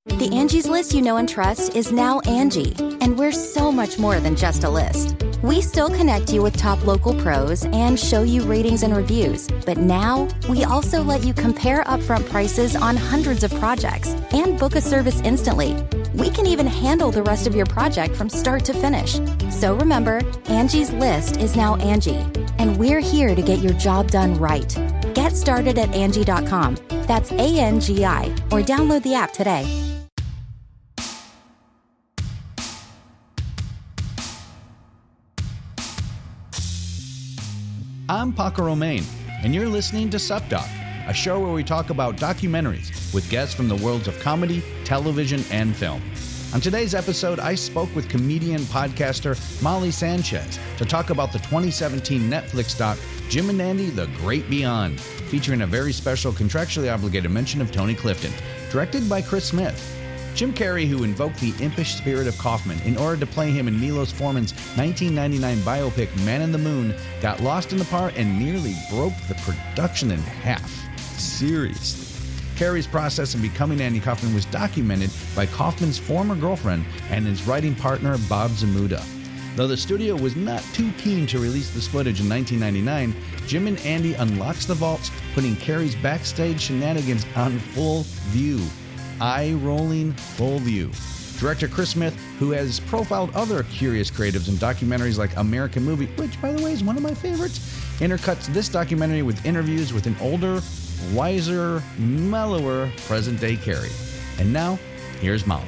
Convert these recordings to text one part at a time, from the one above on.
The Angie's List you know and trust is now Angie, and we're so much more than just a list. We still connect you with top local pros and show you ratings and reviews, but now we also let you compare upfront prices on hundreds of projects and book a service instantly. We can even handle the rest of your project from start to finish. So remember, Angie's List is now Angie, and we're here to get your job done right. Get started at Angie.com. That's ANGI, or download the app today. I'm Paco Romain, and you're listening to SupDoc, a show where we talk about documentaries with guests from the worlds of comedy, television, and film. On today's episode, I spoke with comedian podcaster Molly Sanchez to talk about the 2017 Netflix doc Jim and Andy, The Great Beyond, featuring a very special contractually obligated mention of Tony Clifton, directed by Chris Smith. Jim Carrey, who invoked the impish spirit of Kaufman in order to play him in Milos Forman's 1999 biopic Man in the Moon, got lost in the part and nearly broke the production in half. Seriously. Carrey's process in becoming Andy Kaufman was documented by Kaufman's former girlfriend and his writing partner, Bob Zamuda. Though the studio was not too keen to release this footage in 1999, Jim and Andy unlocks the vaults, putting Carrey's backstage shenanigans on full view. Eye-rolling full view. Director Chris Smith, who has profiled other curious creatives in documentaries like American Movie, which, by the way, is one of my favorites, intercuts this documentary with interviews with an older, wiser, mellower present-day Carrey. And now, here's Molly.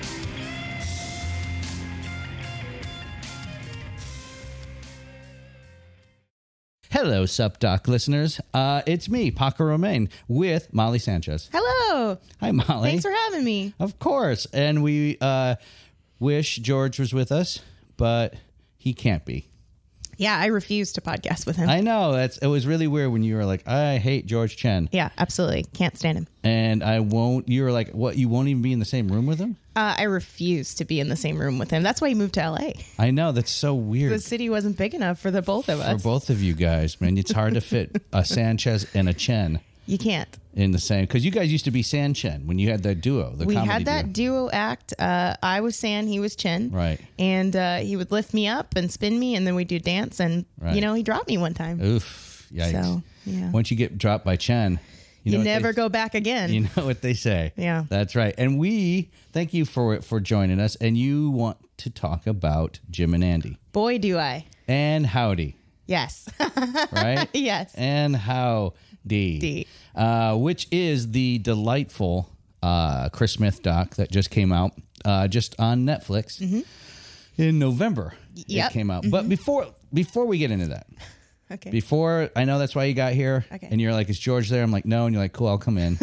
Hello, SupDoc listeners. It's me, Paco Romain, with Molly Sanchez. Hello. Hi, Molly. Thanks for having me. Of course. And we wish George was with us, but he can't be. Yeah, I refuse to podcast with him. I know. It was really weird when you were like, I hate George Chen. Yeah, absolutely. Can't stand him. And you were like, what, you won't even be in the same room with him? I refuse to be in the same room with him. That's why he moved to LA. I know. That's so weird. The city wasn't big enough for the both of us. For both of you guys, man. It's hard to fit a Sanchez and a Chen. You can't. In the same, because you guys used to be San Chen when you had that duo. We had that duo act. I was San, he was Chen. Right. And he would lift me up and spin me, and then we'd do dance. And, he dropped me one time. Oof. Yikes. So, yeah. Once you get dropped by Chen, you never go back again. You know what they say. Yeah. That's right. And we thank you for joining us. And you want to talk about Jim and Andy. Boy, do I. And howdy. Yes. Right? Yes. And howdy. Which is the delightful Chris Smith doc that just came out just on Netflix in November. Yep. It came out. But before we get into that, okay. Before, I know that's why you got here. Okay. And you're like, is George there? I'm like, no. And you're like, cool, I'll come in.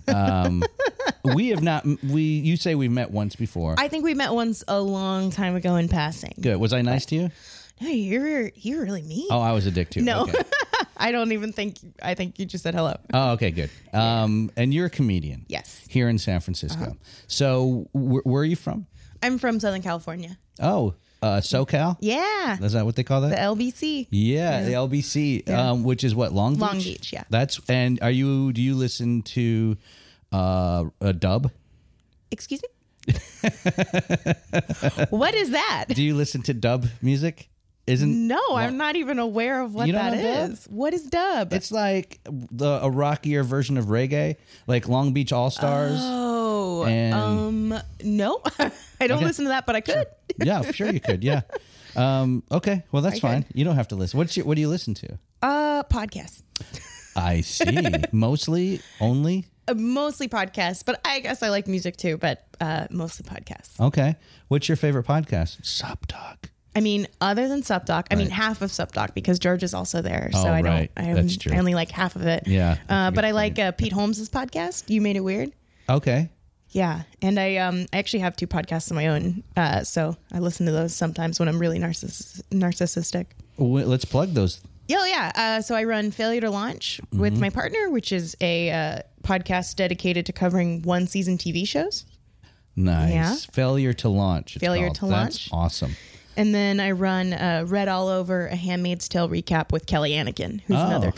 We have not, you say we've met once before. I think we met once a long time ago in passing. Good. Was I nice to you? No, you're really mean. Oh, I was a dick too. No, okay. I don't even think, I think you just said hello. Oh, okay, good. And you're a comedian. Yes. Here in San Francisco. So where are you from? I'm from Southern California. Oh, SoCal? Yeah. Is that what they call that? The LBC. Yeah, the LBC, which is what, Long Beach? Long Beach, yeah. And do you listen to a dub? Excuse me? What is that? Do you listen to dub music? I'm not even aware of what that is. What is dub? It's like a rockier version of reggae, like Long Beach All Stars. Oh, no, I don't listen to that, but I could. Sure. Yeah, sure you could. Yeah. Okay, well that's fine. You don't have to listen. What do you listen to? Podcasts. I see. Mostly, only. Mostly podcasts, but I guess I like music too. But mostly podcasts. Okay, what's your favorite podcast? SupDoc. I mean, other than SupDoc, I mean half of SupDoc because George is also there, so I only like half of it. Yeah, but I like Pete Holmes' podcast. You Made It Weird. Okay. Yeah, and I actually have 2 podcasts of my own, so I listen to those sometimes when I'm really narcissistic. Well, let's plug those. Oh yeah, so I run Failure to Launch with my partner, which is a podcast dedicated to covering one-season TV shows. Nice. Yeah. Failure to Launch. Failure to Launch. That's awesome. And then I run Read All Over, a Handmaid's Tale recap with Kelly Anakin, who's another comic.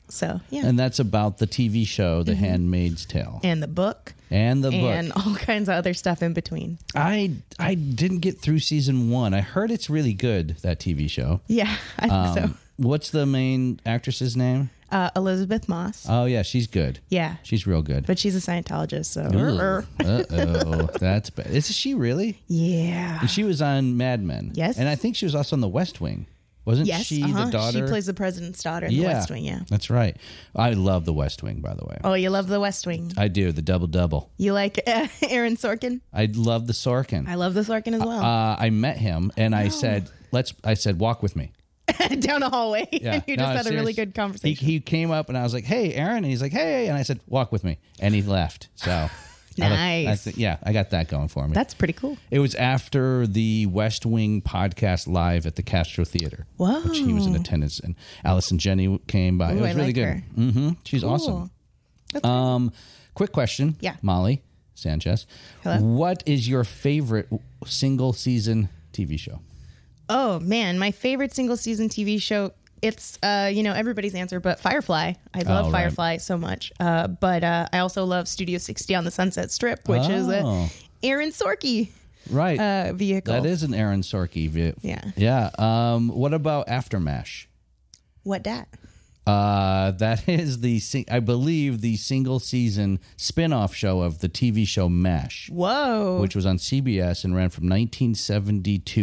So, yeah. And that's about the TV show, The Handmaid's Tale. And the book. And the book. And all kinds of other stuff in between. I didn't get through season 1. I heard it's really good, that TV show. Yeah, I think so. What's the main actress's name? Elizabeth Moss. Oh, yeah, she's good. Yeah. She's real good. But she's a Scientologist, so. Uh-oh, that's bad. Is she really? Yeah. And she was on Mad Men. Yes. And I think she was also on The West Wing. Wasn't she the daughter? She plays the president's daughter in The West Wing, yeah. That's right. I love The West Wing, by the way. Oh, you love The West Wing. I do, the double-double. You like Aaron Sorkin? I love the Sorkin. I love the Sorkin as well. I met him, and I said, walk with me. Down a hallway. Yeah. And you just had a really good conversation. He came up, and I was like, hey, Aaron. And he's like, hey. And I said, walk with me. And he left. So nice. I got that going for me. That's pretty cool. It was after the West Wing podcast live at the Castro Theater. Whoa. Which he was in attendance. And Allison Jenny came by. Ooh, it was really good. her. Mm-hmm. She's Cool. awesome. That's Quick question. Yeah. Molly Sanchez. Hello. What is your favorite single season TV show? Oh, man. My favorite single season TV show, it's, everybody's answer, but Firefly. I love right. Firefly so much. But I also love Studio 60 on the Sunset Strip, which is a Aaron Sorkin Right. vehicle. That is an Aaron Sorkin Yeah. Yeah. What about Aftermash? What dat? That is I believe the single season spin-off show of the TV show MASH. Whoa. Which was on CBS and ran from 1972 to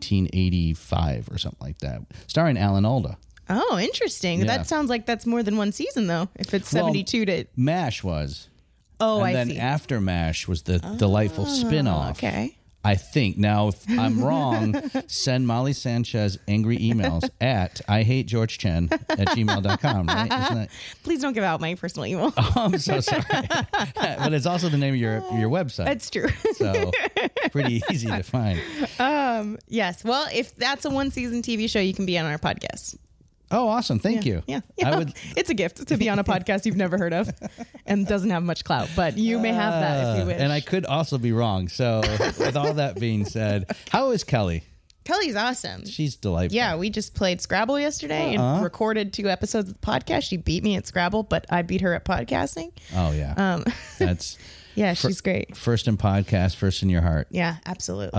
1985 or something like that. Starring Alan Alda. Oh, interesting. Yeah. That sounds like that's more than one season, though, if it's 72 to... MASH was. Oh, and I then see. After MASH was the delightful spin-off. Okay. I think. Now, if I'm wrong, send Molly Sanchez angry emails at ihategeorgechen@gmail.com, right? Isn't that... Please don't give out my personal email. Oh, I'm so sorry. But it's also the name of your website. That's true. So pretty easy to find. Yes. Well, if that's a one-season TV show, you can be on our podcast. Oh, awesome. Thank you. Yeah. I would... It's a gift to be on a podcast you've never heard of and doesn't have much clout, but you may have that if you wish. And I could also be wrong. So with all that being said, how is Kelly? Kelly's awesome. She's delightful. Yeah, we just played Scrabble yesterday and recorded 2 episodes of the podcast. She beat me at Scrabble, but I beat her at podcasting. Oh, yeah. That's... Yeah, she's great. First in podcast, first in your heart. Yeah, absolutely.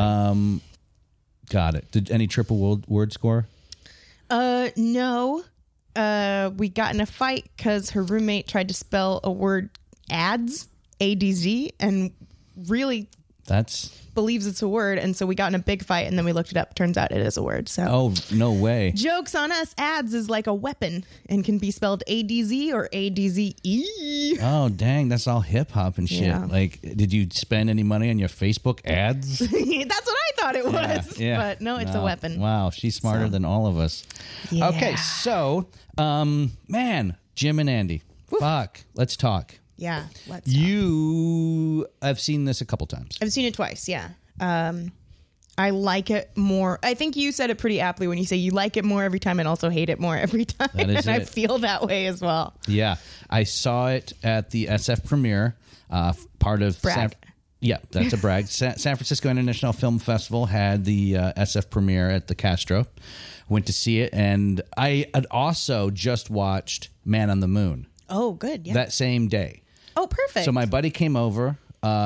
Got it. Did any triple word score? No. We got in a fight because her roommate tried to spell a word ads, A-D-Z, and really believes it's a word. And so we got in a big fight, and then we looked it up. Turns out it is a word. So oh, no way. Joke's on us. Ads is like a weapon and can be spelled A-D-Z or A-D-Z-E. Oh, dang. That's all hip hop and shit. Yeah. Like, did you spend any money on your Facebook ads? That's what I thought it was. Yeah. But no, it's a weapon. Wow. She's smarter than all of us. Yeah. Okay. So, man, Jim and Andy. Fuck. Let's talk. Yeah. Let's I've seen this a couple times. I've seen it twice, yeah. I like it more. I think you said it pretty aptly when you say you like it more every time and also hate it more every time. That is and I it. feel that way as well. Yeah. I saw it at the SF premiere, part of... Brag. Yeah, that's a brag. San Francisco International Film Festival had the SF premiere at the Castro. Went to see it, and I had also just watched Man on the Moon. Oh, good. Yeah. That same day. Oh, perfect. So my buddy came over.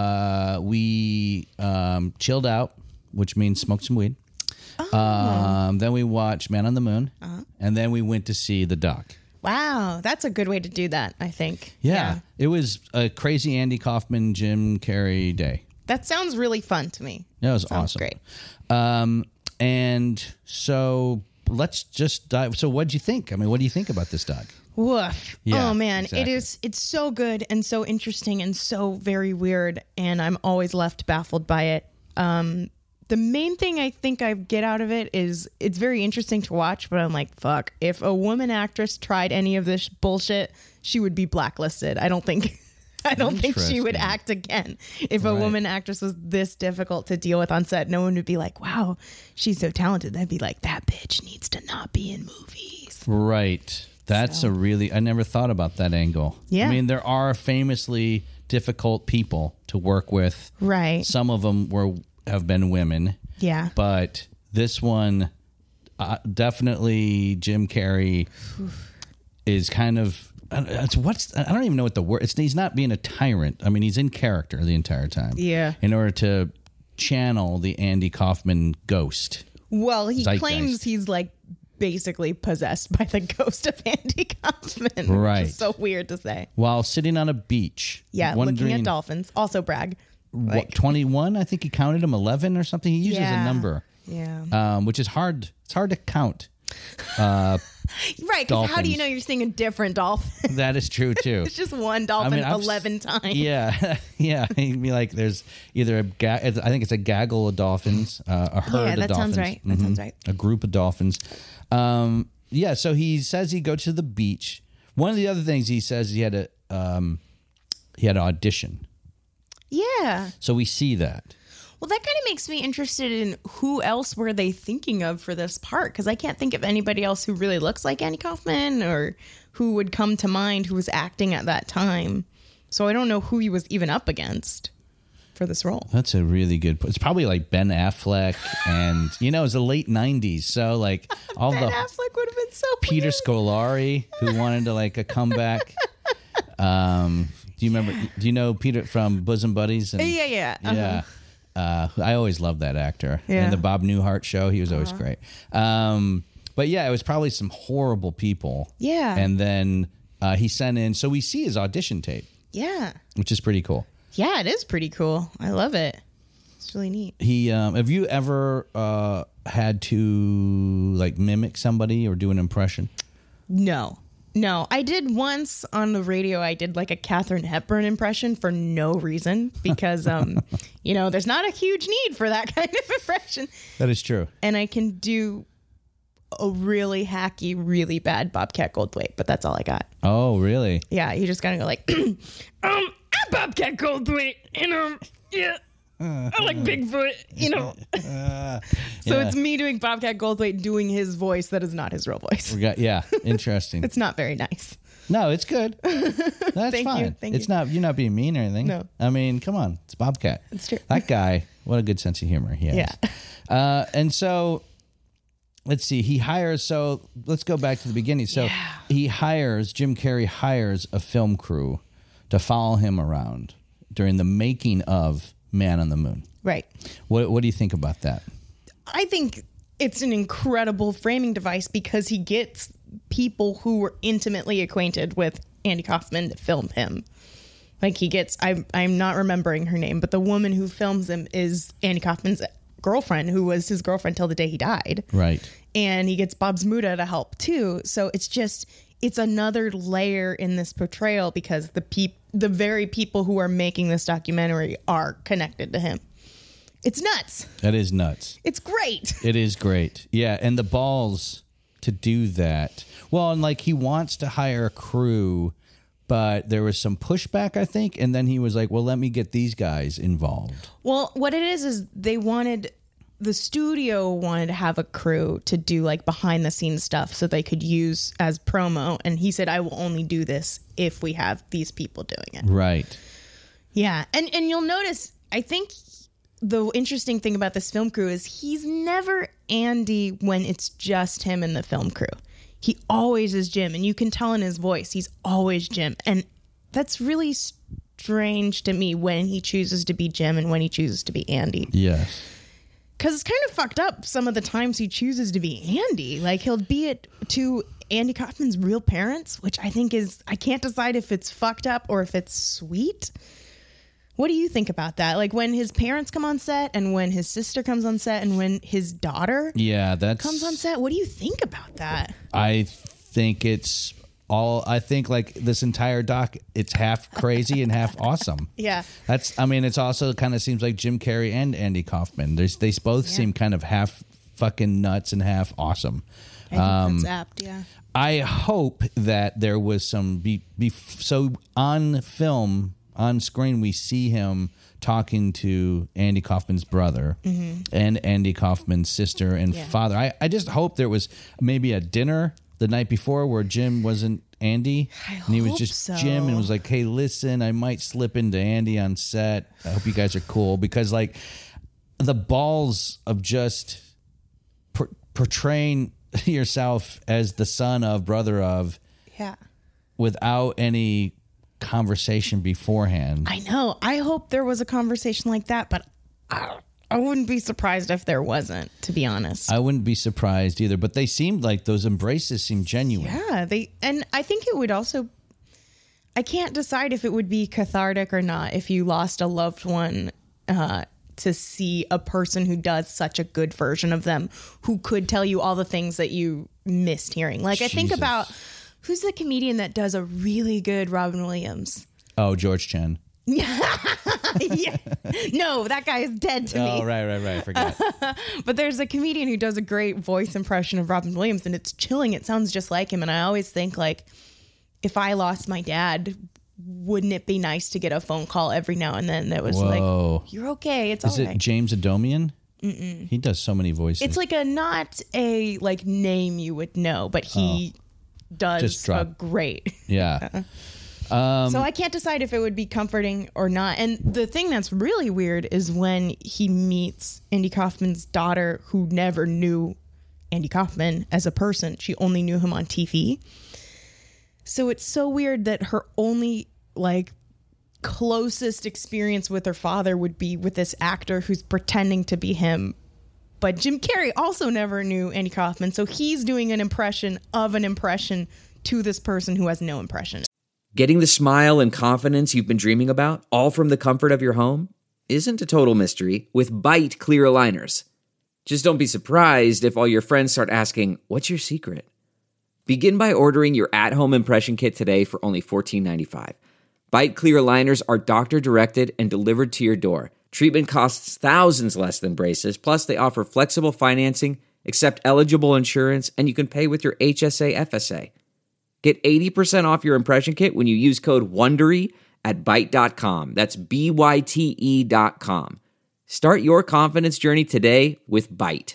We chilled out, which means smoked some weed. Then we watched Man on the Moon, and then we went to see the doc. Wow, that's a good way to do that, I think. Yeah. It was a crazy Andy Kaufman, Jim Carrey day. That sounds really fun to me. That was Sounds awesome. great. And so let's just dive. So what'd you think? I mean, what do you think about this doc? Woof. Yeah, oh man, exactly. it's so good and so interesting and so very weird, and I'm always left baffled by it. The main thing I think I get out of it is it's very interesting to watch, but I'm like, fuck, if a woman actress tried any of this bullshit, she would be blacklisted. I don't think she would act again. If a woman actress was this difficult to deal with on set, no one would be like, wow, she's so talented. They'd be like, that bitch needs to not be in movies. Right. That's I never thought about that angle. Yeah. I mean, there are famously difficult people to work with. Right. Some of them have been women. Yeah. But this one, definitely Jim Carrey is kind of I don't even know what the word. He's not being a tyrant. I mean, he's in character the entire time. Yeah. In order to channel the Andy Kaufman ghost. Well, he Zeitgeist. claims he's like basically possessed by the ghost of Andy Kaufman. Right. Which is so weird to say. While sitting on a beach. Yeah, looking at dolphins. Also brag. What, 21? I think he counted them. 11 or something. He uses a number. Yeah. Which is hard. It's hard to count. Right, because how do you know you're seeing a different dolphin? That is true too. It's just one dolphin 11 times. Yeah, yeah. He'd be like, there's either I think it's a gaggle of dolphins, a herd of dolphins. Yeah, that sounds right. That sounds right. A group of dolphins. Yeah. So he says he go to the beach. One of the other things he says he had an audition. Yeah. So we see that. Well, that kind of makes me interested in who else were they thinking of for this part, because I can't think of anybody else who really looks like Andy Kaufman or who would come to mind who was acting at that time. So I don't know who he was even up against for this role. That's a really good point. It's probably like Ben Affleck and, it was the late 90s. So like all Ben Affleck would have been so Peter weird. Scolari, who wanted to like a comeback. Do you remember? Do you know Peter from Bosom Buddies? And, Yeah. Uh-huh. Yeah. I always loved that actor. Yeah. And the Bob Newhart show, he was always great. But yeah, it was probably some horrible people. Yeah. And then he sent in, so we see his audition tape. Yeah. Which is pretty cool. Yeah, it is pretty cool. I love it. It's really neat. He, have you ever had to like mimic somebody or do an impression? No, I did once on the radio. I did like a Katharine Hepburn impression for no reason because, there's not a huge need for that kind of impression. That is true. And I can do a really hacky, really bad Bobcat Goldthwait, but that's all I got. Oh, really? Yeah, you just gotta go like, I'm Bobcat Goldthwait, yeah. I like Bigfoot, So it's me doing Bobcat Goldthwait doing his voice that is not his real voice. Interesting. It's not very nice. No, it's good. That's Thank fine. you. Thank It's you. not, you're not being mean or anything. No. I mean, come on. It's Bobcat. It's true. That guy, what a good sense of humor he has. Yeah. And so, let's see. So let's go back to the beginning. So Jim Carrey hires a film crew to follow him around during the making of Man on the Moon. Right. What do you think about that? I think it's an incredible framing device because he gets people who were intimately acquainted with Andy Kaufman to film him. Like he gets, I'm not remembering her name, but the woman who films him is Andy Kaufman's girlfriend, who was his girlfriend till the day he died. Right. And he gets Bob Zmuda to help too. So it's another layer in this portrayal because the very people who are making this documentary are connected to him. It's nuts. That is nuts. It's great. It is great. Yeah, and the balls to do that. Well, and like he wants to hire a crew, but there was some pushback, I think, and then he was like, well, let me get these guys involved. Well, what it is the studio wanted to have a crew to do like behind the scenes stuff so they could use as promo. And he said, I will only do this if we have these people doing it. Right. Yeah. And you'll notice, I think the interesting thing about this film crew is he's never Andy when it's just him and the film crew. He always is Jim. And you can tell in his voice, he's always Jim. And that's really strange to me when he chooses to be Jim and when he chooses to be Andy. Yes. Because it's kind of fucked up some of the times he chooses to be Andy. Like, he'll be it to Andy Kaufman's real parents, which I think I can't decide if it's fucked up or if it's sweet. What do you think about that? Like, when his parents come on set and when his sister comes on set and when his daughter comes on set, what do you think about that? I think like this entire doc, it's half crazy and half awesome. Yeah. It's also kind of seems like Jim Carrey and Andy Kaufman. They both seem kind of half fucking nuts and half awesome. I think that's apt, yeah. I hope that there was some, so on film, on screen, we see him talking to Andy Kaufman's brother and Andy Kaufman's sister and father. I just hope there was maybe a dinner the night before where Jim wasn't Andy and he was just Jim and was like, hey, listen, I might slip into Andy on set. I hope you guys are cool, because like the balls of just portraying yourself as the son of, brother of, without any conversation beforehand. I know. I hope there was a conversation like that, but I wouldn't be surprised if there wasn't, to be honest. I wouldn't be surprised either, but they seemed like those embraces seemed genuine. Yeah, and I think it would also, I can't decide if it would be cathartic or not if you lost a loved one to see a person who does such a good version of them, who could tell you all the things that you missed hearing. Like, I think about, who's the comedian that does a really good Robin Williams? Oh, George Chen. Yeah. No, that guy is dead to me. Oh, right. Forget. But there's a comedian who does a great voice impression of Robin Williams, and it's chilling. It sounds just like him. And I always think, like, if I lost my dad, wouldn't it be nice to get a phone call every now and then that was like, you're okay, it's all right. Is it James Adomian? Mm-mm. He does so many voices. It's like not a like name you would know, but he does a great. Yeah. So I can't decide if it would be comforting or not. And the thing that's really weird is when he meets Andy Kaufman's daughter, who never knew Andy Kaufman as a person. She only knew him on TV. So it's so weird that her only like closest experience with her father would be with this actor who's pretending to be him. But Jim Carrey also never knew Andy Kaufman. So he's doing an impression of an impression to this person who has no impression. Getting the smile and confidence you've been dreaming about, all from the comfort of your home, isn't a total mystery with Byte clear aligners. Just don't be surprised if all your friends start asking, what's your secret? Begin by ordering your at-home impression kit today for only $14.95. Byte clear aligners are doctor-directed and delivered to your door. Treatment costs thousands less than braces, plus they offer flexible financing, accept eligible insurance, and you can pay with your HSA FSA. Get 80% off your impression kit when you use code WONDERY at Byte.com. That's BYTE.com. Start your confidence journey today with Byte.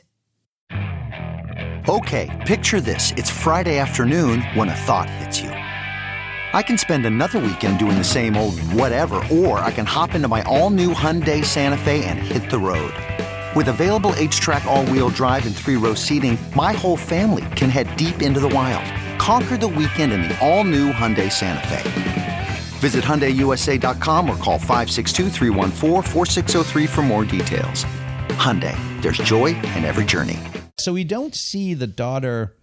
Okay, picture this. It's Friday afternoon when a thought hits you. I can spend another weekend doing the same old whatever, or I can hop into my all-new Hyundai Santa Fe and hit the road. With available H-Track all-wheel drive and 3-row seating, my whole family can head deep into the wild. Conquer the weekend in the all-new Hyundai Santa Fe. Visit HyundaiUSA.com or call 562-314-4603 for more details. Hyundai, there's joy in every journey. So we don't see the daughter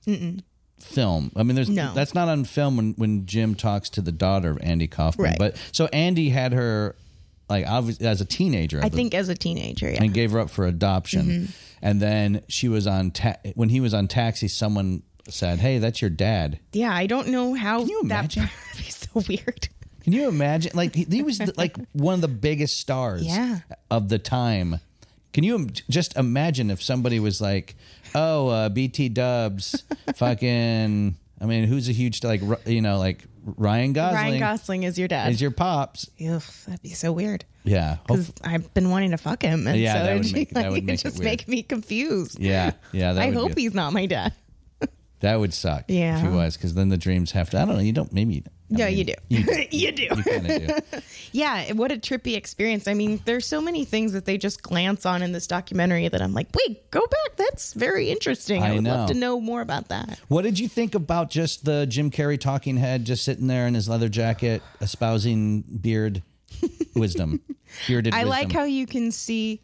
film. I mean, that's not on film when Jim talks to the daughter of Andy Kaufman. Right. But so Andy had her like obviously as a teenager. I think as a teenager, yeah. And gave her up for adoption. Mm-hmm. And then she was on when he was on Taxi, someone said, "Hey, that's your dad." Yeah, I don't know how. Can you imagine? That would be so weird. Can you imagine? Like he was like one of the biggest stars of the time. Can you just imagine if somebody was like, "Oh, BT Dubs, fucking." I mean, who's a huge like Ryan Gosling? Ryan Gosling is your dad. Is your pops? Ugh, that'd be so weird. Yeah, because I've been wanting to fuck him, and so that would make just it weird. make me confused. Yeah. I hope he's not my dad. That would suck. Yeah, if he was, because then the dreams have to. I don't know. You don't. Maybe. You do. You do. You kind of do. Yeah, what a trippy experience. I mean, there's so many things that they just glance on in this documentary that I'm like, wait, go back. That's very interesting. I would love to know more about that. What did you think about just the Jim Carrey talking head just sitting there in his leather jacket, espousing bearded wisdom? I like how you can see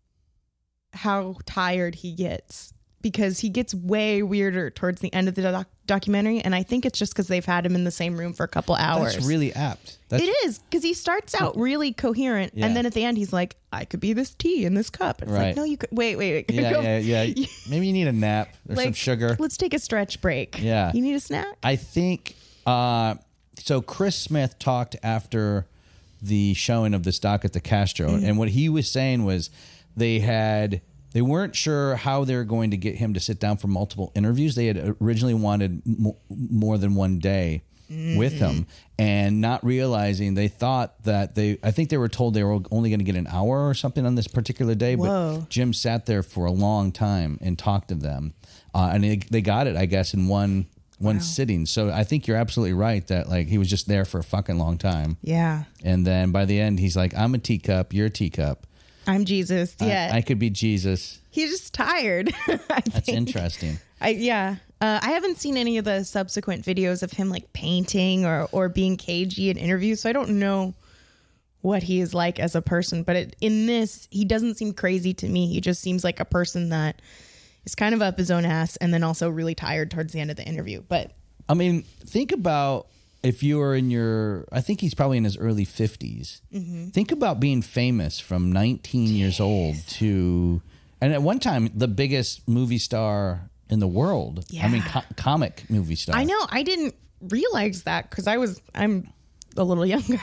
how tired he gets, because he gets way weirder towards the end of the documentary. And I think it's just because they've had him in the same room for a couple hours. That's really apt. It is, because he starts out really coherent. Yeah. And then at the end, he's like, I could be this tea in this cup. It's like, no, you could. Wait. Yeah. Maybe you need a nap or some sugar. Let's take a stretch break. Yeah. You need a snack? I think, so Chris Smith talked after the showing of this doc at the Castro. Mm-hmm. And what he was saying was they weren't sure how they were going to get him to sit down for multiple interviews. They had originally wanted more than one day with him, and not realizing they thought that I think they were told they were only going to get an hour or something on this particular day. Whoa. But Jim sat there for a long time and talked to them, and they got it, I guess, in one sitting. So I think you're absolutely right that like he was just there for a fucking long time. Yeah. And then by the end, he's like, I'm a teacup, you're a teacup. I'm Jesus. Yeah. I could be Jesus. He's just tired. That's interesting. Yeah. I haven't seen any of the subsequent videos of him like painting or being cagey in interviews, so I don't know what he is like as a person. But in this, he doesn't seem crazy to me. He just seems like a person that is kind of up his own ass and then also really tired towards the end of the interview. But I mean, think about if you were in I think he's probably in his early 50s. Mm-hmm. Think about being famous from 19 years old to, and at one time, the biggest movie star in the world. Yeah. I mean, comic movie star. I know. I didn't realize that because I'm a little younger.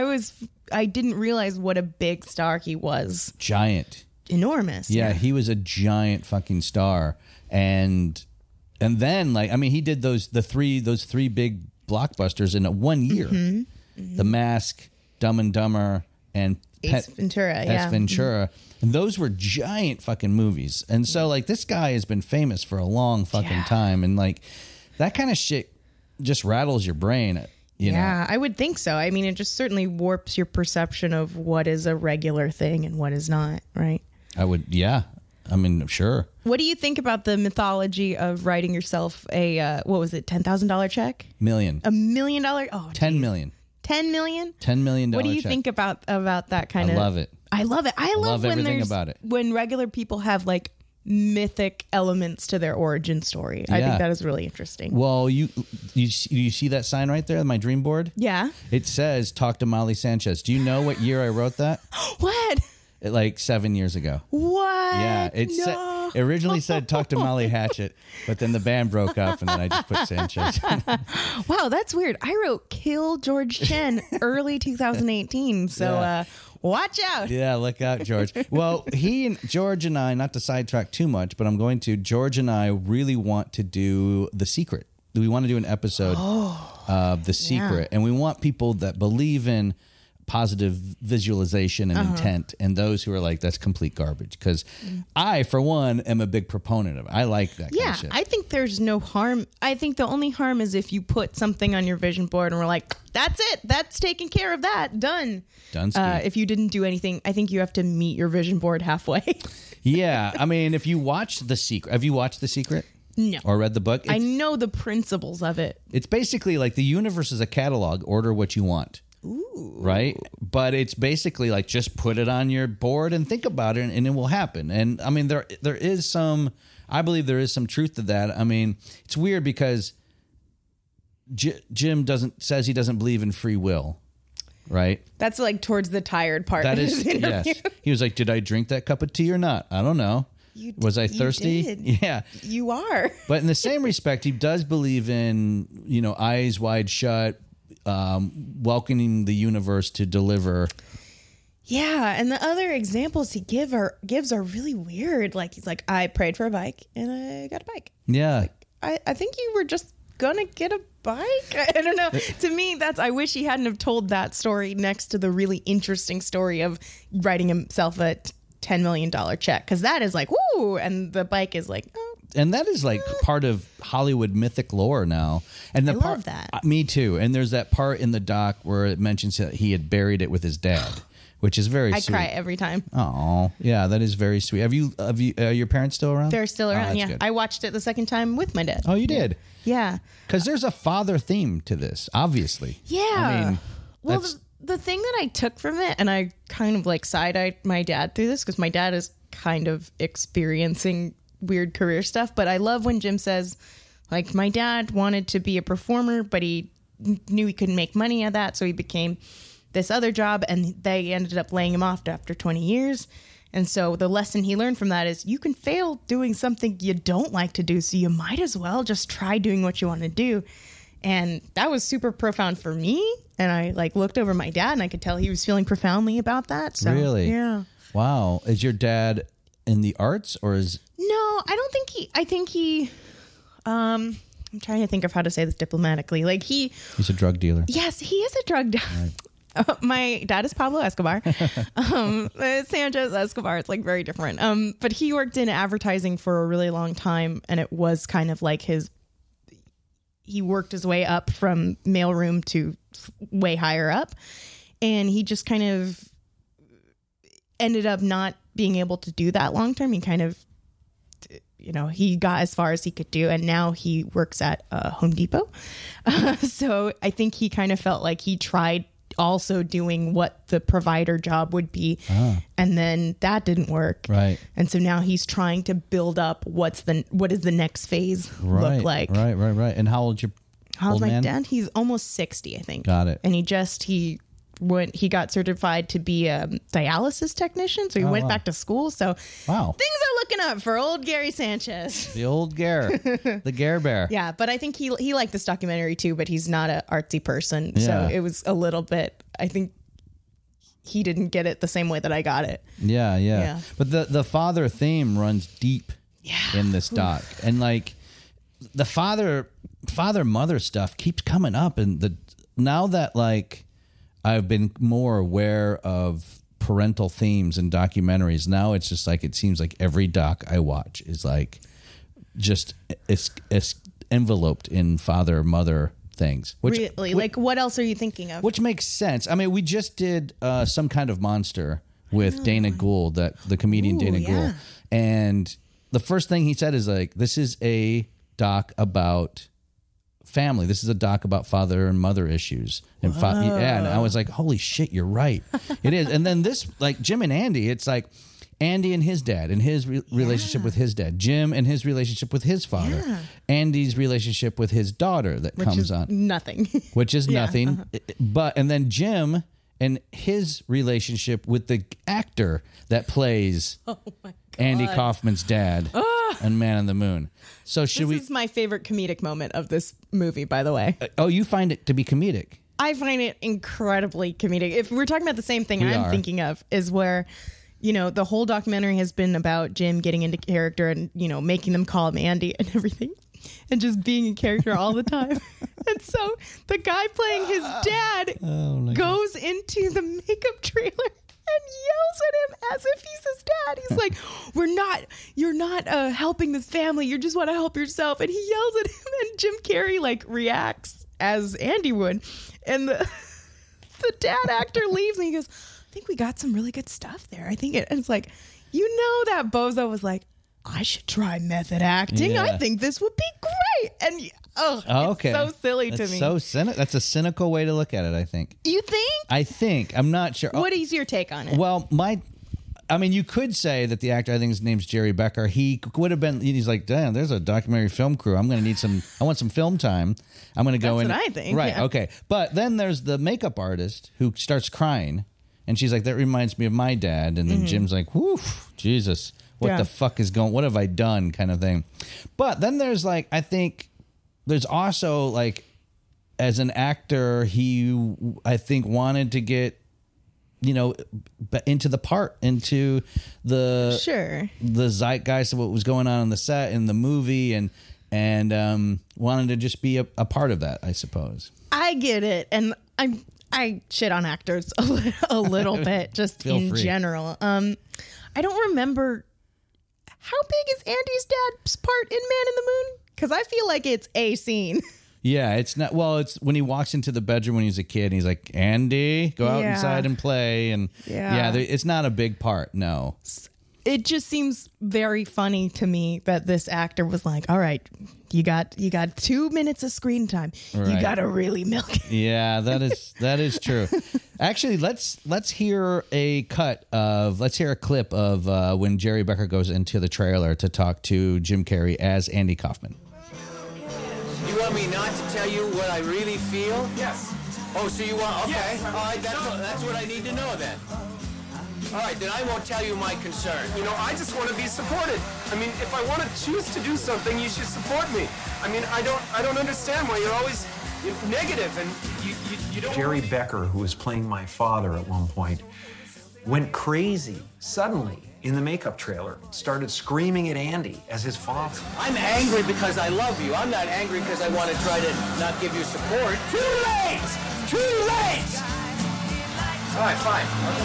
I didn't realize what a big star he was. Giant. Enormous. Yeah, he was a giant fucking star. And then, like, I mean, he did those three big blockbusters in 1 year. Mm-hmm. Mm-hmm. The Mask, Dumb and Dumber, and Ace Ventura. Ace Ventura. Mm-hmm. And those were giant fucking movies. And so, like, this guy has been famous for a long fucking time. And, like, that kind of shit just rattles your brain. You know? I would think so. I mean, it just certainly warps your perception of what is a regular thing and what is not, right? I mean, sure. What do you think about the mythology of writing yourself a, what was it, $10,000 check? Million. $1 million? Oh, $10 million. $10 million? $10 million. What do you check. think about that kind of? I love it. I love it. I love when everything about it. When regular people have like mythic elements to their origin story. I think that is really interesting. Well, you see that sign right there, my dream board? Yeah. It says, talk to Molly Sanchez. Do you know what year I wrote that? What? Like 7 years ago. What? Yeah. It originally said talk to Molly Hatchet, but then the band broke up and then I just put Sanchez. Wow, that's weird. I wrote kill George Chen early 2018. So watch out. Yeah, look out, George. Well, George and I, not to sidetrack too much, but I'm going to, George and I really want to do The Secret. We want to do an episode of The Secret. And we want people that believe in positive visualization and intent, and those who are like, that's complete garbage. Because I, for one, am a big proponent of it. I like that kind of shit. I think there's no harm. I think the only harm is if you put something on your vision board and we're like, that's it. That's taking care of that. Done. If you didn't do anything, I think you have to meet your vision board halfway. Yeah. I mean, if you watch The Secret, have you watched The Secret? No. Or read the book? I know the principles of it. It's basically like the universe is a catalog. Order what you want. Ooh. Right? But it's basically like just put it on your board and think about it and it will happen. And I mean, there is I believe there is some truth to that. I mean, it's weird because Jim says he doesn't believe in free will. Right? That's like towards the tired part. That is, yes. He was like, did I drink that cup of tea or not? I don't know. Was I thirsty? You did. Yeah. You are. But in the same respect, he does believe in, eyes wide shut, welcoming the universe to deliver. Yeah, and the other examples he gives are really weird. Like he's like, I prayed for a bike and I got a bike. Yeah. Like, I think you were just gonna get a bike. I don't know. To me, I wish he hadn't have told that story next to the really interesting story of writing himself a $10 million check, because that is like, woo, and the bike is like, oh. And that is like part of Hollywood mythic lore now. And I love that. Me too. And there's that part in the doc where it mentions that he had buried it with his dad, which is very sweet. I cry every time. Oh, yeah, that is very sweet. Have you your parents still around? They're still around, yeah. Good. I watched it the second time with my dad. Oh, you did? Yeah. Because there's a father theme to this, obviously. Yeah. I mean, well, the thing that I took from it, and I kind of like side-eyed my dad through this because my dad is kind of experiencing weird career stuff, but I love when Jim says, like, my dad wanted to be a performer, but he knew he couldn't make money at that, so he became this other job, and they ended up laying him off after 20 years. And so the lesson he learned from that is you can fail doing something you don't like to do, so you might as well just try doing what you want to do. And that was super profound for me. And I like looked over my dad and I could tell he was feeling profoundly about that. So, really? Yeah. Wow. Is your dad in the arts or is... No, I don't think I think he, I'm trying to think of how to say this diplomatically. Like he's a drug dealer. Yes, he is a drug dealer. Right. My dad is Pablo Escobar. Sanchez Escobar. It's like very different. But he worked in advertising for a really long time, and it was kind of like he worked his way up from mailroom to way higher up, and he just kind of he got as far as he could do, and now he works at Home Depot. So I think he kind of felt like he tried also doing what the provider job would be, and then that didn't work. Right. And so now he's trying to build up what does the next phase look like. Right. And how old's your How's old my man? dad? He's almost 60, I think. Got it. And he got certified to be a dialysis technician, so he went back to school. So Wow. things are looking up for old Gary Sanchez. The old Gare. The Gare Bear. Yeah, but I think he liked this documentary too, but he's not an artsy person. Yeah. So it was a little bit, I think he didn't get it the same way that I got it. Yeah. But the father theme runs deep in this doc. And like the father mother stuff keeps coming up, and now that like I've been more aware of parental themes in documentaries, now it's just like it seems like every doc I watch is like just it's enveloped in father mother things. Really? Like, what else are you thinking of? Which makes sense. I mean, we just did Some Kind of Monster with Dana Gould, the comedian Dana Gould. And the first thing he said is like, this is a doc about family. This is a doc about father and mother issues. And and I was like, holy shit, you're right. It is. And then this, like Jim and Andy, it's like Andy and his dad and his relationship with his dad, Jim and his relationship with his father, Andy's relationship with his daughter Which comes is on. Nothing. Which is nothing. And then Jim and his relationship with the actor that plays Andy Kaufman's dad and Man on the Moon. So should This is my favorite comedic moment of this movie, by the way. Oh, you find it to be comedic? I find it incredibly comedic. If we're talking about the same thing We I'm are. thinking of, is where, the whole documentary has been about Jim getting into character and, making them call him Andy and everything, and just being in character all the time. And so the guy playing his dad goes into the makeup trailer and yells at him as if he's his dad. He's like, you're not helping this family. You just want to help yourself. And he yells at him, and Jim Carrey reacts as Andy would. And the dad actor leaves, and he goes, I think we got some really good stuff there. I think it's like, that bozo was like, I should try method acting. Yeah. I think this would be great. And okay. It's so silly to That's me. That's a cynical way to look at it, I think. You think? I think. I'm not sure. What is your take on it? Well, you could say that the actor, I think his name's Jerry Becker, he would have been, he's like, damn, there's a documentary film crew. I'm going to need I want some film time. I'm going to go in. That's what I think. Right, yeah. okay. But then there's the makeup artist who starts crying, and she's like, that reminds me of my dad. And then Jim's like, whew, Jesus, what the fuck is what have I done kind of thing. But then there's I think there's also as an actor, he, I think, wanted to get, into the part, into the zeitgeist of what was going on the set in the movie, and wanted to just be a part of that, I suppose. I get it, and I shit on actors a little bit, just Feel in free. general. I don't remember, how big is Andy's dad's part in Man in the Moon? Because I feel like it's a scene. Yeah, it's not. Well, it's when he walks into the bedroom when he's a kid, and he's like, "Andy, go out inside and play." And it's not a big part. No, It just seems very funny to me that this actor was like, "All right, you got 2 minutes of screen time. You Right. got to really milk it." yeah, that is true. Actually, let's hear a clip of when Jerry Becker goes into the trailer to talk to Jim Carrey as Andy Kaufman. You want me not to tell you what I really feel? Yes. Oh, so you want... Okay. Yes. All right, that's what I need to know then. All right, then I won't tell you my concern. I just want to be supported. I mean, if I want to choose to do something, you should support me. I mean, I don't understand why you're always negative and you don't... Jerry Becker, who was playing my father at one point, went crazy suddenly in the makeup trailer, started screaming at Andy as his father. I'm angry because I love you. I'm not angry because I want to try to not give you support. Too late! Too late! All right, fine.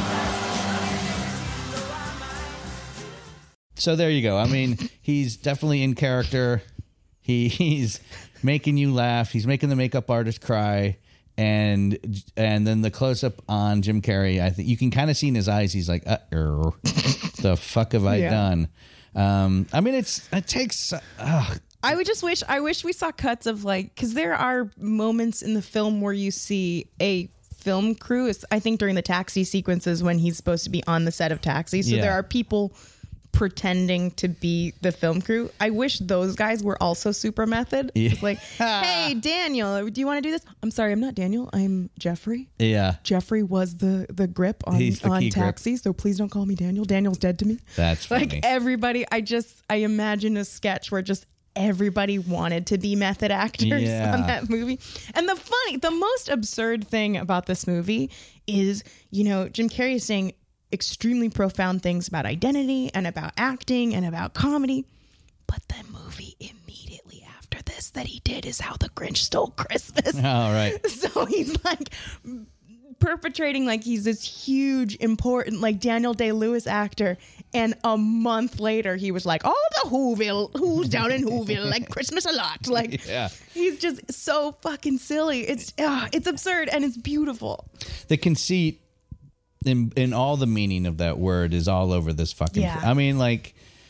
So there you go. I mean, he's definitely in character. He's making you laugh. He's making the makeup artist cry. And then the close up on Jim Carrey, I think you can kind of see in his eyes. He's like, the fuck have I done? I mean, it takes. I wish we saw cuts of like, because there are moments in the film where you see a film crew. I think during the taxi sequences when he's supposed to be on the set of Taxi. So there are people pretending to be the film crew. I wish those guys were also super method. It's like, hey, Daniel, do you want to do this? I'm sorry, I'm not Daniel. I'm Jeffrey. Yeah. Jeffrey was the grip on Taxi, grip. So please don't call me Daniel. Daniel's dead to me. That's funny. Like everybody, I imagine a sketch where just everybody wanted to be method actors on that movie. And the most absurd thing about this movie is, Jim Carrey is saying extremely profound things about identity and about acting and about comedy. But the movie immediately after this that he did is How the Grinch Stole Christmas. Oh, right. So he's like perpetrating like he's this huge, important, like Daniel Day-Lewis actor. And a month later, he was like, oh, who's down in Whoville, like Christmas a lot. Like, he's just so fucking silly. It's absurd and it's beautiful. The conceit in all the meaning of that word is all over this fucking. I mean, like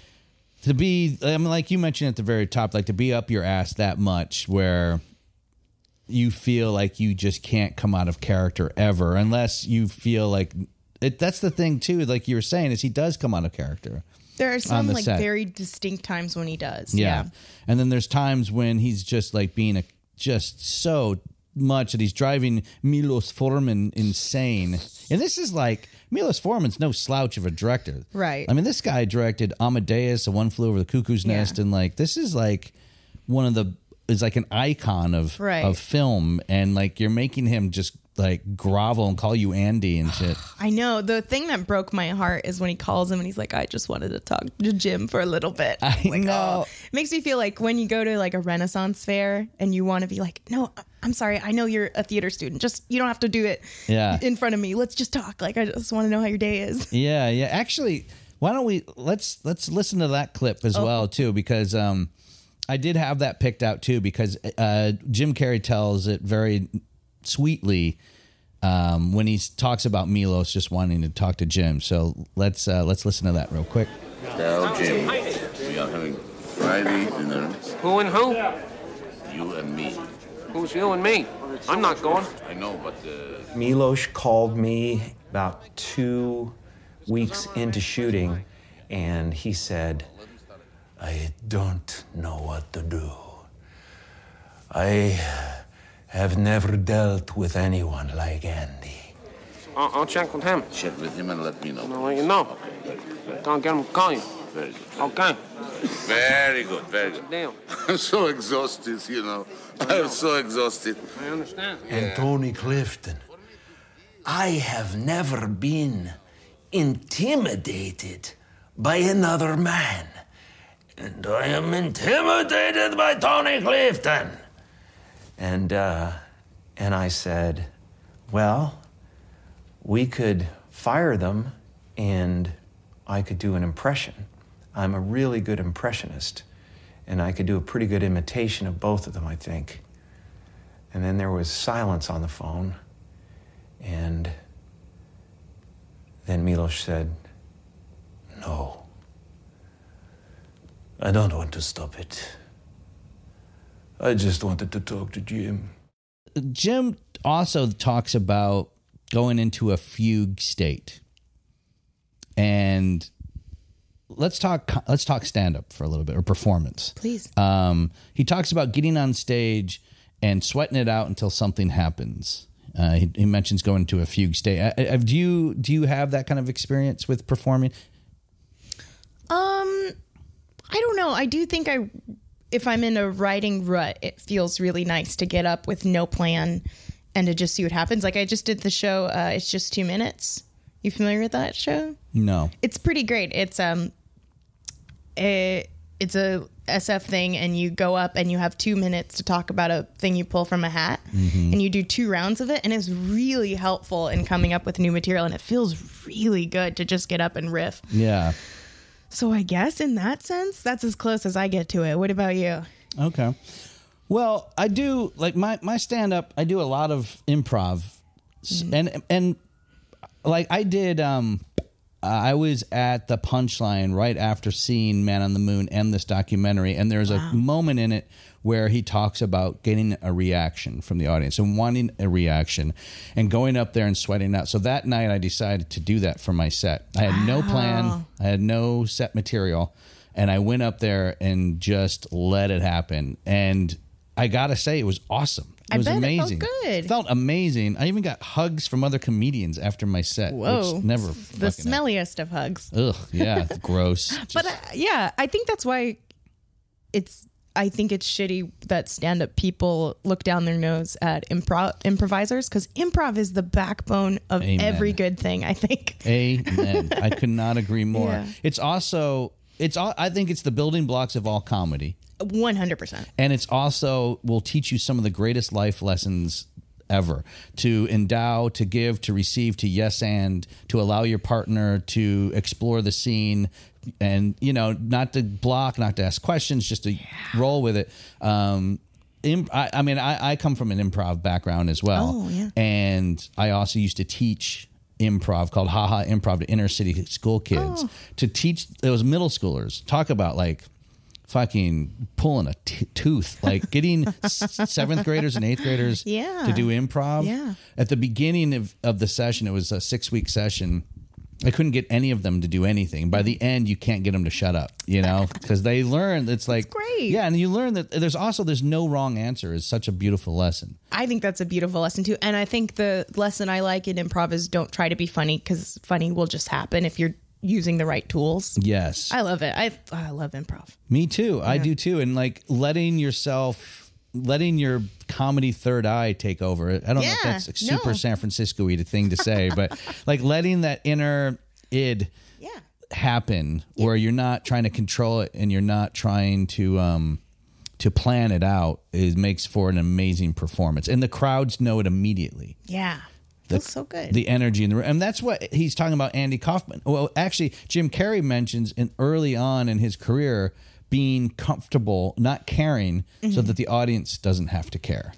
like you mentioned at the very top, like to be up your ass that much where you feel like you just can't come out of character ever unless you feel like it. That's the thing too, like you were saying, is he does come out of character. There are some like set. Very distinct times when he does. Yeah. And then there's times when he's just like being just so much that he's driving Milos Forman insane. And this is like, Milos Forman's no slouch of a director. Right. I mean, this guy directed Amadeus, A One Flew Over the Cuckoo's Nest, and like, this is like is like an icon of film, and like you're making him just like grovel and call you Andy and shit. I know. The thing that broke my heart is when he calls him and he's like, I just wanted to talk to Jim for a little bit. I know. It makes me feel like when you go to like a Renaissance fair and you want to be like, no, I'm sorry, I know you're a theater student. Just, you don't have to do it in front of me. Let's just talk. Like, I just want to know how your day is. Yeah. Actually, why don't let's listen to that clip as well too, because I did have that picked out too, because Jim Carrey tells it very sweetly when he talks about Milos just wanting to talk to Jim. So let's listen to that real quick. Tell Jim we are having Friday dinner. Who and who? You and me. Who's you and me? I'm not going. I know, but Milos called me about 2 weeks into shooting, and he said, I don't know what to do. I have never dealt with anyone like Andy. I'll check with him. Check with him and let me know. I'll let you know. Don't get him to call you. Very good. Okay. Very good, very good. Deal. I'm so exhausted, I'm so exhausted. I understand. And Tony Clifton, I have never been intimidated by another man. And I am intimidated by Tony Clifton. And I said, well, we could fire them and I could do an impression. I'm a really good impressionist, and I could do a pretty good imitation of both of them, I think. And then there was silence on the phone, and then Milos said, no. I don't want to stop it. I just wanted to talk to Jim. Jim also talks about going into a fugue state. And let's talk stand-up for a little bit, or performance. Please. He talks about getting on stage and sweating it out until something happens. He mentions going into a fugue state. Do you have that kind of experience with performing? I don't know. I do think if I'm in a writing rut, it feels really nice to get up with no plan and to just see what happens. Like I just did the show, It's Just 2 Minutes. You familiar with that show? No. It's pretty great. It's a SF thing, and you go up and you have 2 minutes to talk about a thing you pull from a hat, and you do 2 rounds of it, and it's really helpful in coming up with new material, and it feels really good to just get up and riff. Yeah. So I guess in that sense, that's as close as I get to it. What about you? Okay. Well, I do, like my stand-up, I do a lot of improv, and like I did I was at the Punchline right after seeing Man on the Moon and this documentary, and there's a moment in it where he talks about getting a reaction from the audience and wanting a reaction and going up there and sweating out. So that night I decided to do that for my set. I had no plan. I had no set material. And I went up there and just let it happen. And I got to say, it was awesome. It was amazing. It felt good. It felt amazing. I even got hugs from other comedians after my set. Whoa. Which never the smelliest of hugs. Ugh, yeah, gross. But I think that's why I think it's shitty that stand-up people look down their nose at improvisers, because improv is the backbone of every good thing, I think. Amen. I could not agree more. Yeah. I think it's the building blocks of all comedy. 100%. And it's also will teach you some of the greatest life lessons ever. To endow, to give, to receive, to yes and, to allow your partner to explore the scene, and, you know, not to block, not to ask questions, just to roll with it. I come from an improv background as well. Oh, yeah. And I also used to teach improv called Haha Improv to inner city school kids to teach those middle schoolers. Talk about like fucking pulling a tooth, like getting seventh graders and eighth graders to do improv. Yeah. At the beginning of the session, it was a 6-week session. I couldn't get any of them to do anything. By the end, you can't get them to shut up, you know, because they learn. It's like, that's great. Yeah. And you learn that there's no wrong answer is such a beautiful lesson. I think that's a beautiful lesson too. And I think the lesson I like in improv is don't try to be funny, because funny will just happen if you're using the right tools. Yes. I love it. I love improv. Me too. Yeah. I do too. And like letting your comedy third eye take over. I don't know if that's a super San Francisco-y thing to say, but like letting that inner id happen where you're not trying to control it and you're not trying to plan it out makes for an amazing performance. And the crowds know it immediately. Yeah. Feels so good. The energy in the room. And that's what he's talking about, Andy Kaufman. Well, actually, Jim Carrey mentions early on in his career being comfortable, not caring, so that the audience doesn't have to care.